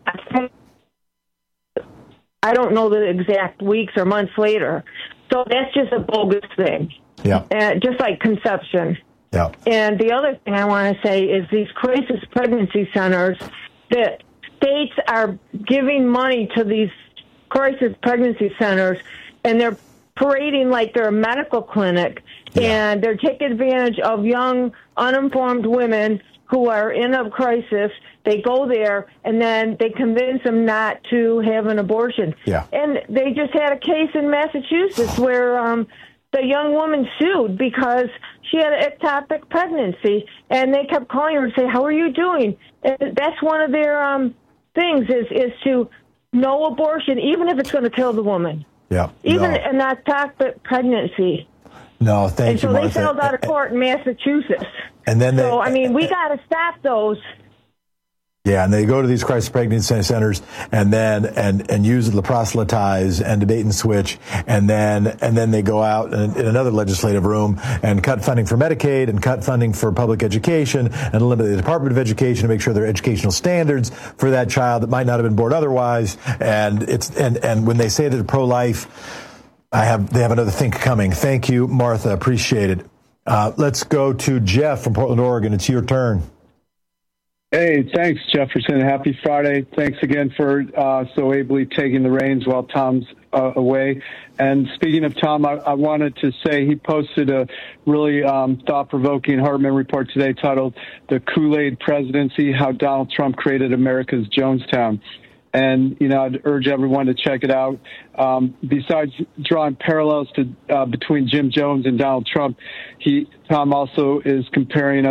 I don't know the exact weeks or months later, so that's just a bogus thing. Yeah. Uh, just like conception. Yeah. And the other thing I want to say is these crisis pregnancy centers, that states are giving money to these crisis pregnancy centers, and they're parading like they're a medical clinic, yeah. and they're taking advantage of young, uninformed women who are in a crisis. They go there, and then they convince them not to have an abortion. Yeah. And they just had a case in Massachusetts where um, the young woman sued because she had an ectopic pregnancy, and they kept calling her and say, how are you doing? And that's one of their um, things is, is to no abortion, even if it's going to kill the woman. Yeah. Even no. an ectopic pregnancy. No, thank and you, so Martha. they settled out of court in Massachusetts. And then they, so, I mean, we got to stop those. Yeah, and they go to these crisis pregnancy centers and then and and use the proselytize and debate and switch, and then and then they go out in, in another legislative room and cut funding for Medicaid and cut funding for public education and eliminate the Department of Education to make sure there are educational standards for that child that might not have been born otherwise. And it's and and when they say that they're pro-life, I have they have another think coming. Thank you, Martha. Appreciate it. Uh, let's go to Jeff from Portland, Oregon. It's your turn. Hey, thanks, Jefferson. Happy Friday. Thanks again for uh, so ably taking the reins while Tom's uh, away. And speaking of Tom, I, I wanted to say he posted a really um, thought-provoking Hartman report today titled "The Kool-Aid Presidency: How Donald Trump Created America's Jonestown." And, you know, I'd urge everyone to check it out. Um, besides drawing parallels to uh, between Jim Jones and Donald Trump, he Tom also is comparing us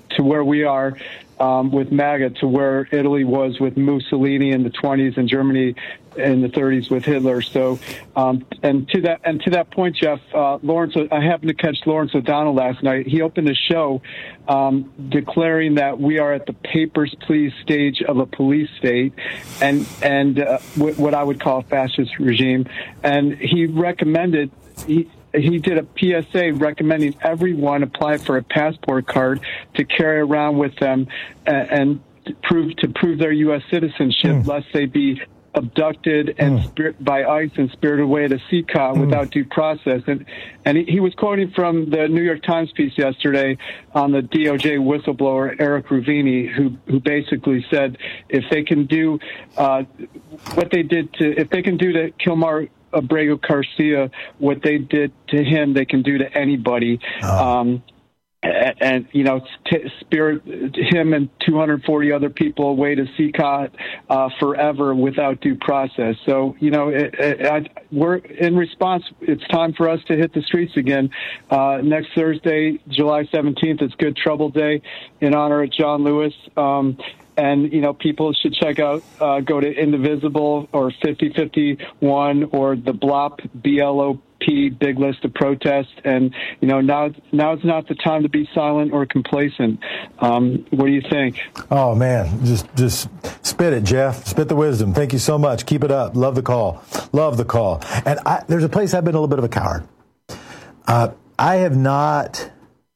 to where we are um, with MAGA, to where Italy was with Mussolini in the twenties and Germany in the thirties with Hitler. So, um, and to that and to that point, Jeff, uh, Lawrence, I happened to catch Lawrence O'Donnell last night. He opened a show um, declaring that we are at the papers, please stage of a police state, and and uh, w- what I would call a fascist regime. And he recommended. He, He did a P S A recommending everyone apply for a passport card to carry around with them and, and prove to prove their U S citizenship, mm. lest they be abducted and mm. spirit, by ICE and spirited away to C C A mm. without due process. And and he, he was quoting from the New York Times piece yesterday on the D O J whistleblower Eric Ruvini, who who basically said if they can do uh, what they did to if they can do to Kilmar Abrego Garcia, what they did to him, they can do to anybody. Oh. Um, and, and, you know, t- spirit him and two hundred forty other people away to C C A uh, forever without due process. So, you know, it, it, I, we're in response. It's time for us to hit the streets again. Uh, next Thursday, July seventeenth, is Good Trouble Day in honor of John Lewis. Um, And, you know, people should check out, uh, go to Indivisible or fifty fifty-one or the B L O P, B L O P, Big List of Protests. And, you know, now now's not the time to be silent or complacent. Um, what do you think? Oh, man, just just spit it, Jeff. Spit the wisdom. Thank you so much. Keep it up. Love the call. Love the call. And I, there's a place I've been a little bit of a coward. Uh, I have not...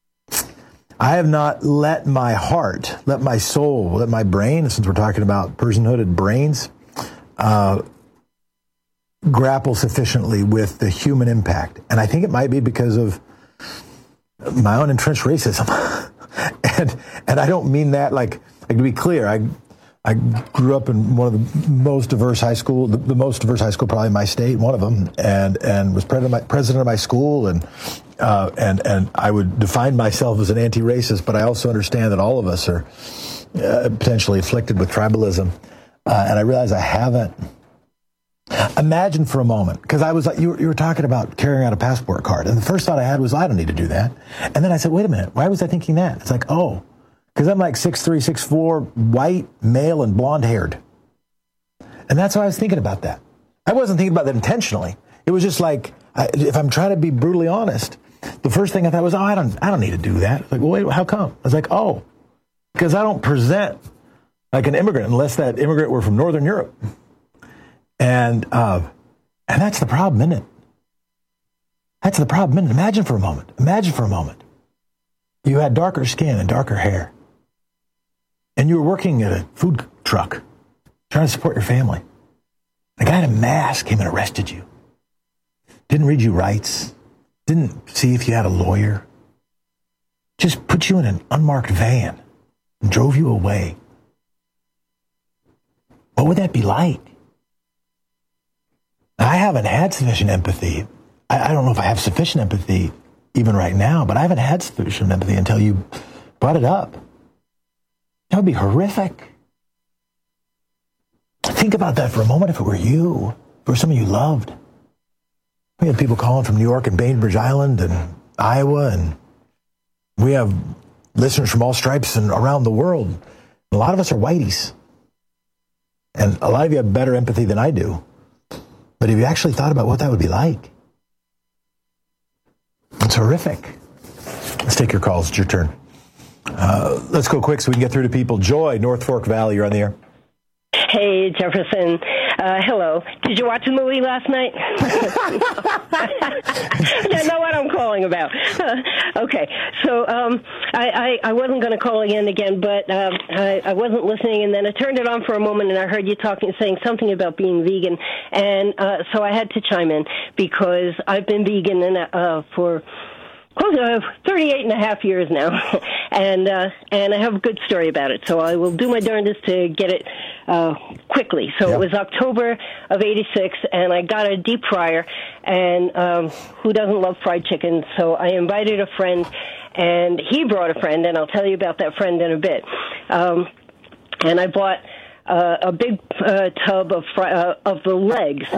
I have not let my heart, let my soul, let my brain, since we're talking about personhooded brains, uh, grapple sufficiently with the human impact. And I think it might be because of my own entrenched racism. and and I don't mean that like, like to be clear, I I grew up in one of the most diverse high school, the, the most diverse high school probably in my state, one of them, and and was president of my, president of my school, and uh, and and I would define myself as an anti-racist, but I also understand that all of us are uh, potentially afflicted with tribalism, uh, and I realize I haven't. Imagine for a moment, because I was like, you were, you were talking about carrying out a passport card, and the first thought I had was, I don't need to do that, and then I said, wait a minute, why was I thinking that? It's like, oh. Because I'm like six three, six four, white, male, and blonde-haired. And that's why I was thinking about that. I wasn't thinking about that intentionally. It was just like, I, if I'm trying to be brutally honest, the first thing I thought was, oh, I don't I don't need to do that. Like, well, wait, how come? I was like, oh, because I don't present like an immigrant unless that immigrant were from Northern Europe. And, uh, and that's the problem, isn't it? That's the problem, isn't it? Imagine for a moment. Imagine for a moment. You had darker skin and darker hair. And you were working at a food truck, trying to support your family. A guy in a mask came and arrested you. Didn't read you rights. Didn't see if you had a lawyer. Just put you in an unmarked van and drove you away. What would that be like? I haven't had sufficient empathy. I, I don't know if I have sufficient empathy even right now, but I haven't had sufficient empathy until you brought it up. That would be horrific. Think about that for a moment if it were you, if it were someone you loved. We had people calling from New York and Bainbridge Island and Iowa, and we have listeners from all stripes and around the world. A lot of us are whiteys. And a lot of you have better empathy than I do. But have you actually thought about what that would be like? It's horrific. Let's take your calls. It's your turn. Uh, let's go quick so we can get through to people. Joy, North Fork Valley, you're on the air. Hey, Jefferson. Uh, hello. Did you watch the movie last night? I know what I'm calling about. Uh, okay. So um, I, I, I wasn't going to call again again, but uh, I, I wasn't listening, and then I turned it on for a moment, and I heard you talking, saying something about being vegan, and uh, so I had to chime in because I've been vegan in, uh, for close to thirty-eight and a half years now, and uh, and I have a good story about it, so I will do my darndest to get it uh, quickly. So yep. It was October of eighty-six, and I got a deep fryer, and um, who doesn't love fried chicken? So I invited a friend, and he brought a friend, and I'll tell you about that friend in a bit. Um, and I bought uh, a big uh, tub of fry, uh, of the legs.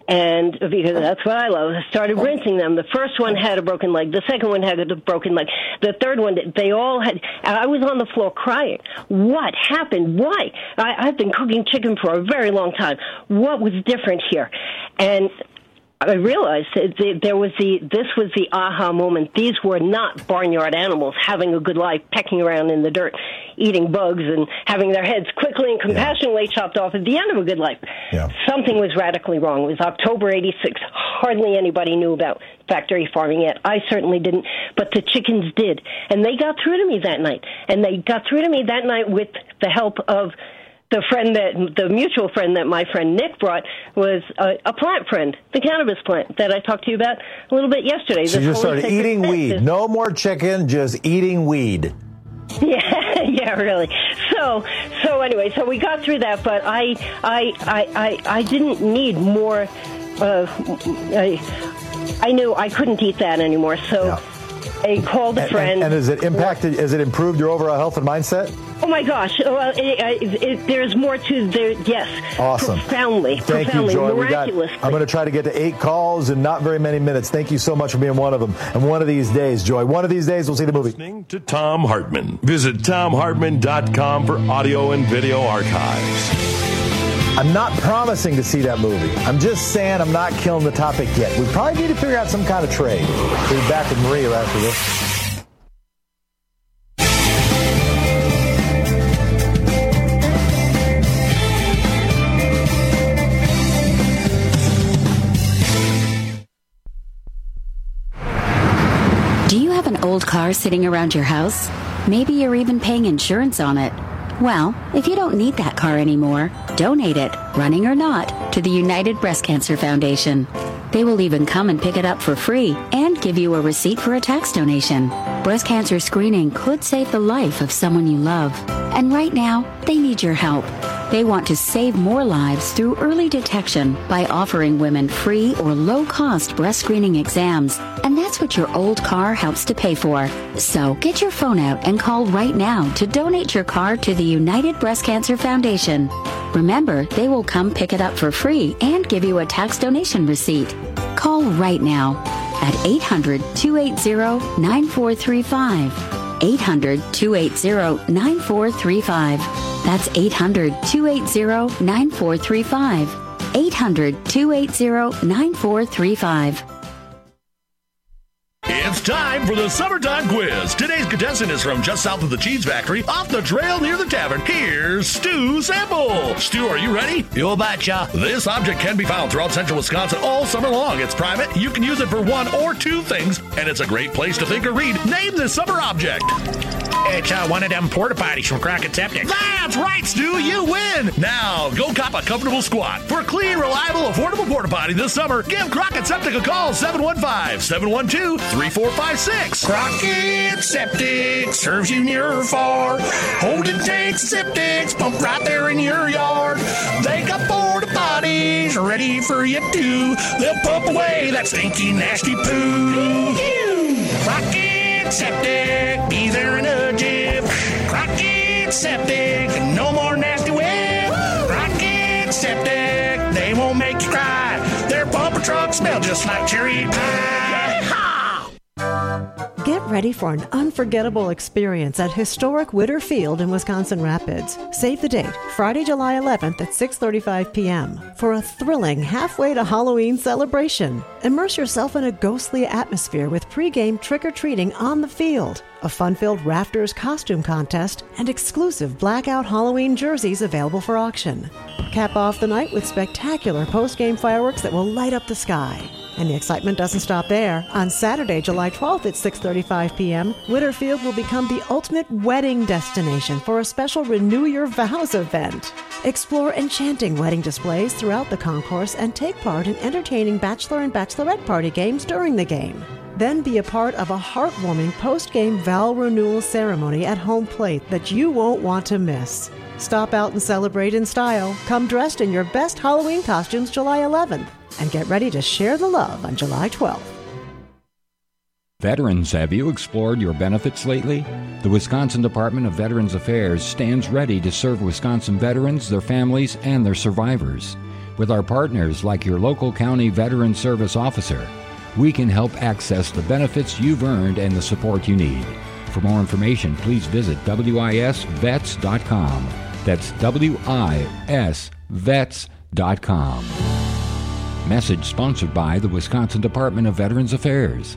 And because that's what I love, I started rinsing them. The first one had a broken leg. The second one had a broken leg. The third one, they all had, I was on the floor crying. What happened? Why? I, I've been cooking chicken for a very long time. What was different here? And I realized that there was the, this was the aha moment. These were not barnyard animals having a good life, pecking around in the dirt, eating bugs, and having their heads quickly and compassionately yeah. chopped off at the end of a good life. Yeah. Something was radically wrong. It was October eighty-six. Hardly anybody knew about factory farming yet. I certainly didn't, but the chickens did. And they got through to me that night. And they got through to me that night with the help of the friend that, the mutual friend that my friend Nick brought was a, a plant friend, the cannabis plant that I talked to you about a little bit yesterday. So you just started eating weed. Is, no more chicken, just eating weed. Yeah, yeah, really. So, so anyway, so we got through that, but I, I, I, I, I didn't need more. Uh, I, I knew I couldn't eat that anymore, so yeah. I called a friend. And, and, and has it impacted? Has it improved your overall health and mindset? Oh my gosh! Well, it, it, it, there's more to there. Yes, awesome. Profoundly, Thank profoundly, you, Joy. miraculously. We got, I'm going to try to get to eight calls in not very many minutes. Thank you so much for being one of them. And one of these days, Joy, one of these days we'll see the movie. Listening to Thom Hartmann. Visit Thom Hartmann dot com for audio and video archives. I'm not promising to see that movie. I'm just saying I'm not killing the topic yet. We probably need to figure out some kind of trade. We'll be back with Maria after this. An old car sitting around your house? Maybe you're even paying insurance on it. Well, if you don't need that car anymore, donate it, running or not, to the United Breast Cancer Foundation. They will even come and pick it up for free and give you a receipt for a tax donation. Breast cancer screening could save the life of someone you love. And right now, they need your help. They want to save more lives through early detection by offering women free or low-cost breast screening exams. And that's what your old car helps to pay for. So get your phone out and call right now to donate your car to the United Breast Cancer Foundation. Remember, they will come pick it up for free and give you a tax donation receipt. Call right now at eight hundred, two eight zero, nine four three five. eight hundred, two eight zero, nine four three five. That's eight hundred, two eight zero, nine four three five. eight hundred, two eight zero, nine four three five. It's time for the Summertime Quiz. Today's contestant is from just south of the cheese factory, off the trail near the tavern. Here's Stu Sample. Stu, are you ready? You betcha. This object can be found throughout central Wisconsin all summer long. It's private. You can use it for one or two things, and it's a great place to think or read. Name this summer object. It's uh, one of them porta potties from Crockett Septic. That's right, Stu. You win. Now, go cop a comfortable squat. For a clean, reliable, affordable porta potty this summer, give Crockett Septic a call. seven one five, seven one two, three four five six. Crockett Septic serves you near or far. Holding tanks, septics, pump right there in your yard. They got porta potties ready for you too. They'll pump away that stinky, nasty poo. Crockett Septic, be there in a jiff. Crockett Septic, no more nasty whip. Crockett Septic, they won't make you cry. Their bumper trucks smell just like cherry pie. Get ready for an unforgettable experience at historic Witter Field in Wisconsin Rapids. Save the date, Friday, July eleventh at six thirty-five p.m. for a thrilling halfway to Halloween celebration. Immerse yourself in a ghostly atmosphere with pregame trick-or-treating on the field, a fun-filled rafters costume contest, and exclusive blackout Halloween jerseys available for auction. Cap off the night with spectacular post-game fireworks that will light up the sky. And the excitement doesn't stop there. On Saturday, July twelfth at six thirty-five p.m., Witter Field will become the ultimate wedding destination for a special Renew Your Vows event. Explore enchanting wedding displays throughout the concourse and take part in entertaining bachelor and bachelorette party games during the game. Then be a part of a heartwarming post-game vow renewal ceremony at home plate that you won't want to miss. Stop out and celebrate in style. Come dressed in your best Halloween costumes July eleventh. And get ready to share the love on July twelfth. Veterans, have you explored your benefits lately? The Wisconsin Department of Veterans Affairs stands ready to serve Wisconsin veterans, their families, and their survivors. With our partners like your local county veteran service officer, we can help access the benefits you've earned and the support you need. For more information, please visit W I S vets dot com. That's W I S vets dot com. Message sponsored by the Wisconsin Department of Veterans Affairs.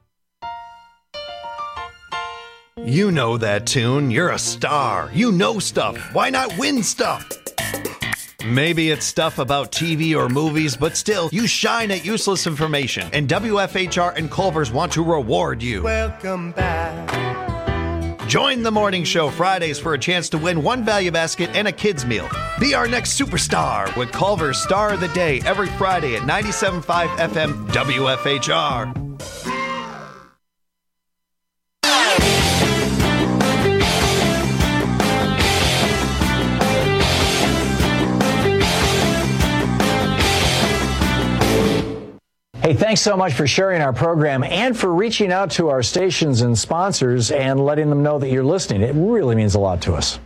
You know that tune. You're a star. You know stuff. Why not win stuff? Maybe it's stuff about T V or movies, but still, you shine at useless information. And W F H R and Culver's want to reward you. Welcome back. Join the morning show Fridays for a chance to win one value basket and a kid's meal. Be our next superstar with Culver's Star of the Day every Friday at ninety-seven point five F M W F H R. Hey, thanks so much for sharing our program and for reaching out to our stations and sponsors and letting them know that you're listening. It really means a lot to us.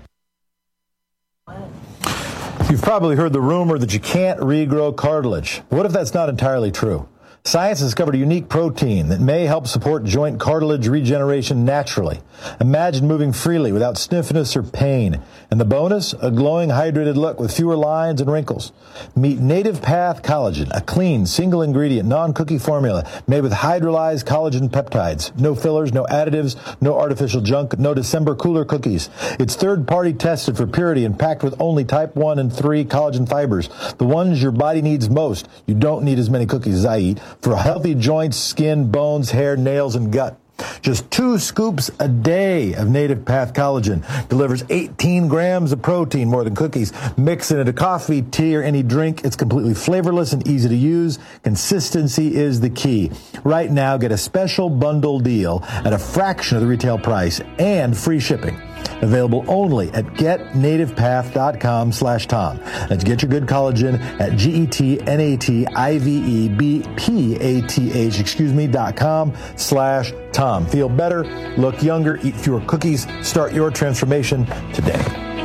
You've probably heard the rumor that you can't regrow cartilage. What if that's not entirely true? Science has discovered a unique protein that may help support joint cartilage regeneration naturally. Imagine moving freely without stiffness or pain. And the bonus, a glowing, hydrated look with fewer lines and wrinkles. Meet Native Path Collagen, a clean, single-ingredient, non-cookie formula made with hydrolyzed collagen peptides. No fillers, no additives, no artificial junk, no December cooler cookies. It's third-party tested for purity and packed with only type one and three collagen fibers, the ones your body needs most. You don't need as many cookies as I eat for healthy joints, skin, bones, hair, nails, and gut. Just two scoops a day of Native Path Collagen delivers eighteen grams of protein, more than cookies. Mix it into coffee, tea, or any drink. It's completely flavorless and easy to use. Consistency is the key. Right now, get a special bundle deal at a fraction of the retail price and free shipping. Available only at get native path dot com slash Tom. Let's get your good collagen at G E T N A T I V E B P A T H, excuse me, dot com slash Tom. Feel better, look younger, eat fewer cookies. Start your transformation today.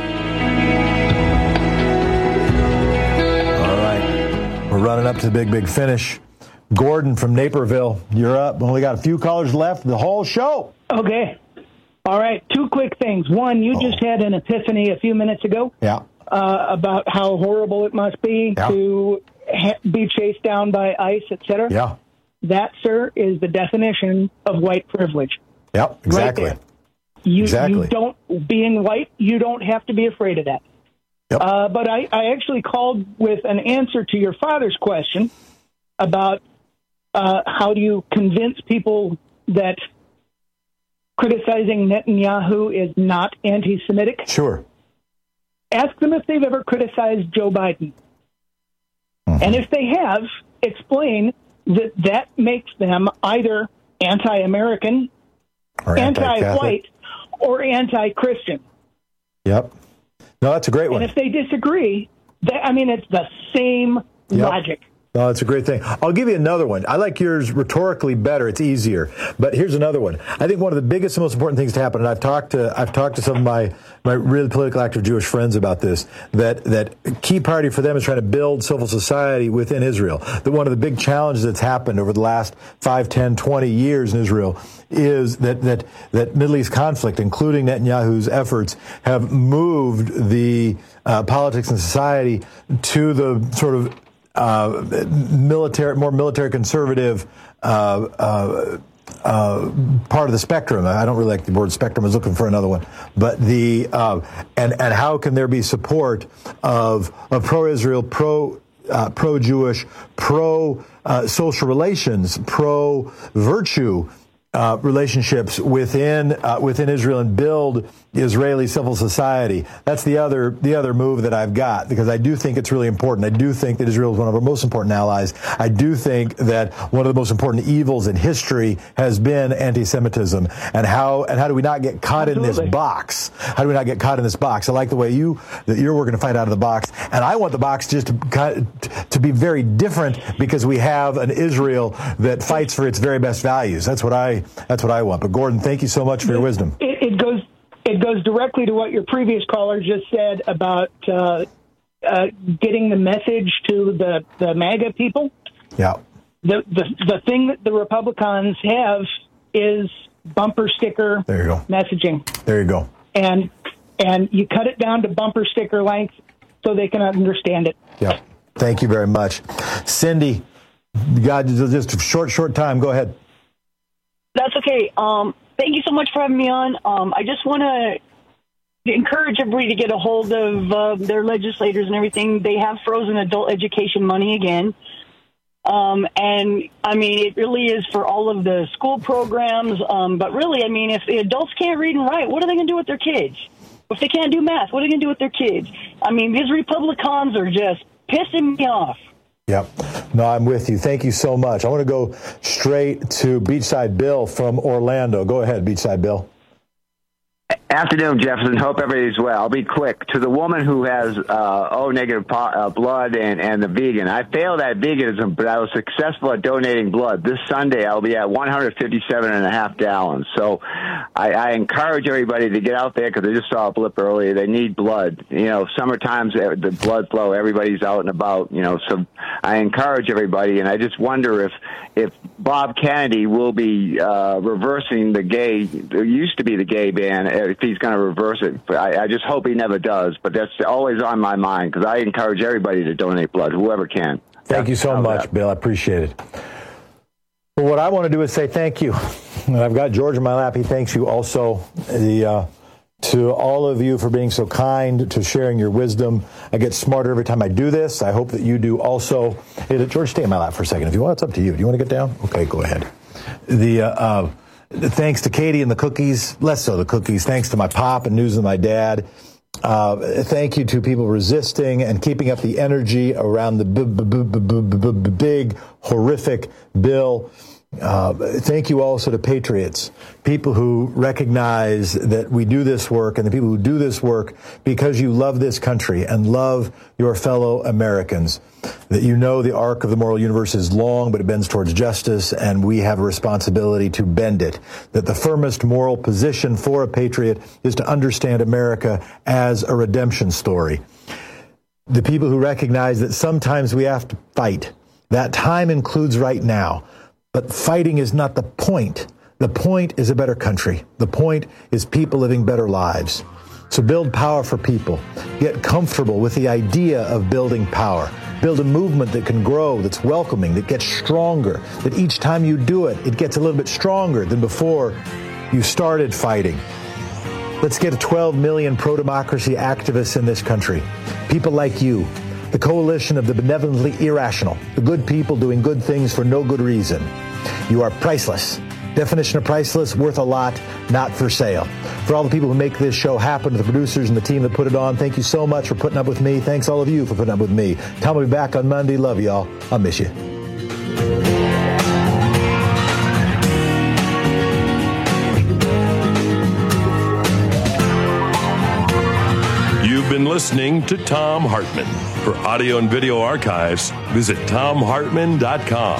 All right. We're running up to the big, big finish. Gordon from Naperville, you're up. Only got a few callers left. The whole show. Okay. All right, two quick things. One, you oh. just had an epiphany a few minutes ago yeah. uh, about how horrible it must be yeah. to ha- be chased down by ICE, et cetera. Yeah. That, sir, is the definition of white privilege. Yep, exactly. Right you, exactly. You don't, being white, you don't have to be afraid of that. Yep. Uh, but I, I actually called with an answer to your father's question about uh, how do you convince people that criticizing Netanyahu is not anti-Semitic. Sure. Ask them if they've ever criticized Joe Biden. Mm-hmm. And if they have, explain that that makes them either anti-American, or anti-white, or anti-Christian. Yep. No, that's a great one. And if they disagree, they, I mean, it's the same yep. logic. Oh, that's a great thing. I'll give you another one. I like yours rhetorically better. It's easier. But here's another one. I think one of the biggest and most important things to happen, and I've talked to I've talked to some of my, my really politically active Jewish friends about this, that that key priority for them is trying to build civil society within Israel. That one of the big challenges that's happened over the last five, ten, twenty years in Israel is that that that Middle East conflict, including Netanyahu's efforts, have moved the uh, politics and society to the sort of Uh, military, more military conservative uh, uh, uh, part of the spectrum. I don't really like the word spectrum. I was looking for another one. But the uh, and and how can there be support of of pro-Israel, pro uh, pro-Jewish, pro uh, social relations, pro virtue uh, relationships within uh, within Israel and build Israeli civil society? That's the other the other move that I've got, because I do think it's really important. I do think that Israel is one of our most important allies. I do think that one of the most important evils in history has been anti-Semitism, and how and how do we not get caught Absolutely. in this box? How do we not get caught in this box? I like the way you that you're working to fight out of the box, and I want the box just to to be very different, because we have an Israel that fights for its very best values. That's what I that's what I want. But Gordon, thank you so much for your wisdom. It, it goes. It goes directly to what your previous caller just said about uh, uh, getting the message to the, the MAGA people. Yeah. The, the the thing that the Republicans have is bumper sticker there you go. messaging. There you go. And and you cut it down to bumper sticker length so they can understand it. Yeah. Thank you very much. Cindy, God, just a short, short time. Go ahead. That's okay. Um, thank you so much for having me on. Um, I just want to encourage everybody to get a hold of uh, their legislators and everything. They have frozen adult education money again. Um, and, I mean, it really is for all of the school programs. Um, but really, I mean, if the adults can't read and write, what are they going to do with their kids? If they can't do math, what are they going to do with their kids? I mean, these Republicans are just pissing me off. Yep. No, I'm with you. Thank you so much. I want to go straight to Beachside Bill from Orlando. Go ahead, Beachside Bill. Afternoon, Jefferson. Hope everybody's well. I'll be quick. To the woman who has uh, O negative po- uh, blood and, and the vegan, I failed at veganism, but I was successful at donating blood. This Sunday, I'll be at one hundred fifty-seven and a half gallons. So I, I encourage everybody to get out there because I just saw a blip earlier. They need blood. You know, summertime's the blood flow. Everybody's out and about, you know, so I encourage everybody. And I just wonder if, if Bob Kennedy will be uh, reversing the gay, there used to be the gay ban, if he's going to reverse it. But I, I just hope he never does. But that's always on my mind because I encourage everybody to donate blood, whoever can. Thank you so much, that. Bill. I appreciate it. Well, what I want to do is say thank you. And I've got George in my lap. He thanks you also. The uh, to all of you for being so kind, to sharing your wisdom. I get smarter every time I do this. I hope that you do also. Hey, George, stay in my lap for a second. If you want, it's up to you. Do you want to get down? Okay, go ahead. The uh, uh, thanks to Katie and the cookies, less so the cookies. Thanks to my pop and news of my dad. Uh, thank you to people resisting and keeping up the energy around the b- b- b- b- b- b- big, horrific bill. Uh, thank you also to patriots, people who recognize that we do this work, and the people who do this work because you love this country and love your fellow Americans, that you know the arc of the moral universe is long, but it bends towards justice, and we have a responsibility to bend it, that the firmest moral position for a patriot is to understand America as a redemption story. The people who recognize that sometimes we have to fight. That time includes right now. But fighting is not the point. The point is a better country. The point is people living better lives. So build power for people. Get comfortable with the idea of building power. Build a movement that can grow, that's welcoming, that gets stronger, that each time you do it, it gets a little bit stronger than before you started fighting. Let's get twelve million pro-democracy activists in this country. People like you. The coalition of the benevolently irrational, the good people doing good things for no good reason. You are priceless. Definition of priceless, worth a lot, not for sale. For all the people who make this show happen, to the producers and the team that put it on, thank you so much for putting up with me. Thanks all of you for putting up with me. Tom will be back on Monday. Love y'all. I'll miss you. You've been listening to Tom Hartman. For audio and video archives, visit tom hartman dot com.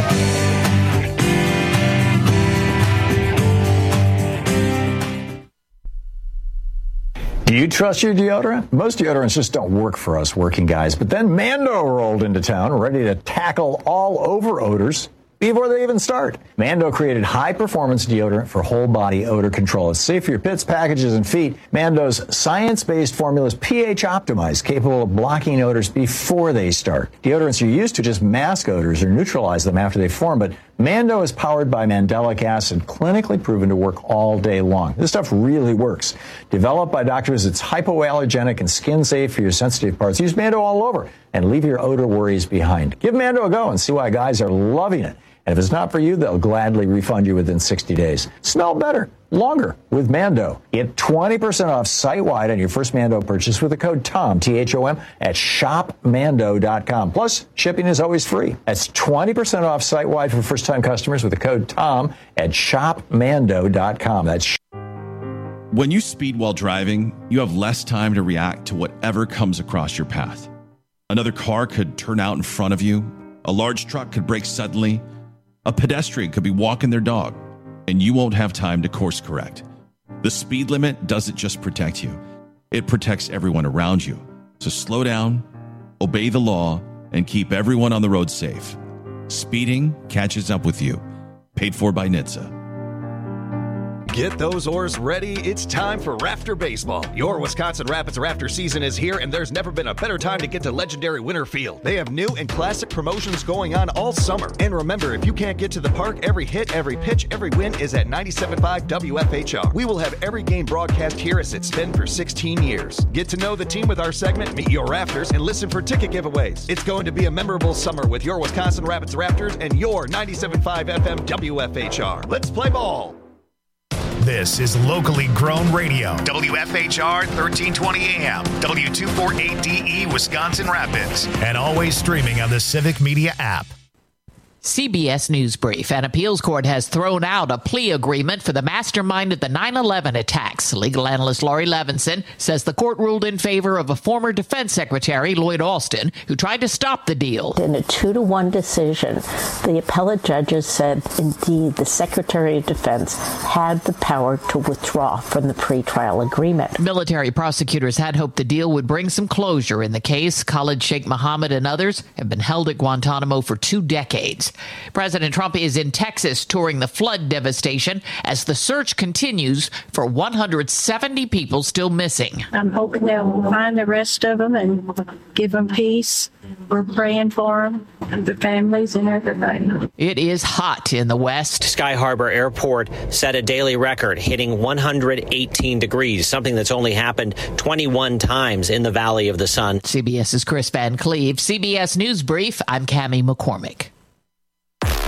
Do you trust your deodorant? Most deodorants just don't work for us working guys. But then Mando rolled into town, ready to tackle all over odors before they even start. Mando created high-performance deodorant for whole-body odor control. It's safe for your pits, packages, and feet. Mando's science-based formula is pH optimized, capable of blocking odors before they start. Deodorants are used to just mask odors or neutralize them after they form, but Mando is powered by mandelic acid, clinically proven to work all day long. This stuff really works. Developed by doctors, it's hypoallergenic and skin-safe for your sensitive parts. Use Mando all over and leave your odor worries behind. Give Mando a go and see why guys are loving it. And if it's not for you, they'll gladly refund you within sixty days. Smell better, longer with Mando. Get twenty percent off site-wide on your first Mando purchase with the code TOM, T H O M, at shop mando dot com. Plus, shipping is always free. That's twenty percent off site-wide for first-time customers with the code TOM at shop mando dot com. That's sh- When you speed while driving, you have less time to react to whatever comes across your path. Another car could turn out in front of you. A large truck could brake suddenly. A pedestrian could be walking their dog, and you won't have time to course correct. The speed limit doesn't just protect you. It protects everyone around you. So slow down, obey the law, and keep everyone on the road safe. Speeding catches up with you. Paid for by N H T S A. Get those oars ready. It's time for Rafter Baseball. Your Wisconsin Rapids Rafter season is here, and there's never been a better time to get to legendary Winter Field. They have new and classic promotions going on all summer. And remember, if you can't get to the park, every hit, every pitch, every win is at ninety-seven point five W F H R. We will have every game broadcast here as it's been for sixteen years. Get to know the team with our segment, Meet Your Rafters, and listen for ticket giveaways. It's going to be a memorable summer with your Wisconsin Rapids Rafters and your ninety-seven point five F M W F H R. Let's play ball. This is locally grown radio. W F H R thirteen twenty A M, W two forty-eight D E, Wisconsin Rapids, and always streaming on the Civic Media app. C B S News Brief. An appeals court has thrown out a plea agreement for the mastermind of the nine eleven attacks. Legal analyst Laurie Levinson says the court ruled in favor of a former defense secretary, Lloyd Austin, who tried to stop the deal. In a two to one decision, the appellate judges said, indeed, the Secretary of Defense had the power to withdraw from the pretrial agreement. Military prosecutors had hoped the deal would bring some closure in the case. Khalid Sheikh Mohammed and others have been held at Guantanamo for two decades. President Trump is in Texas touring the flood devastation as the search continues for one hundred seventy people still missing. I'm hoping they'll find the rest of them and give them peace. We're praying for them and the families and everybody. It is hot in the West. Sky Harbor Airport set a daily record, hitting one hundred eighteen degrees, something that's only happened twenty-one times in the Valley of the Sun. CBS's Chris Van Cleve. C B S News Brief, I'm Cammie McCormick.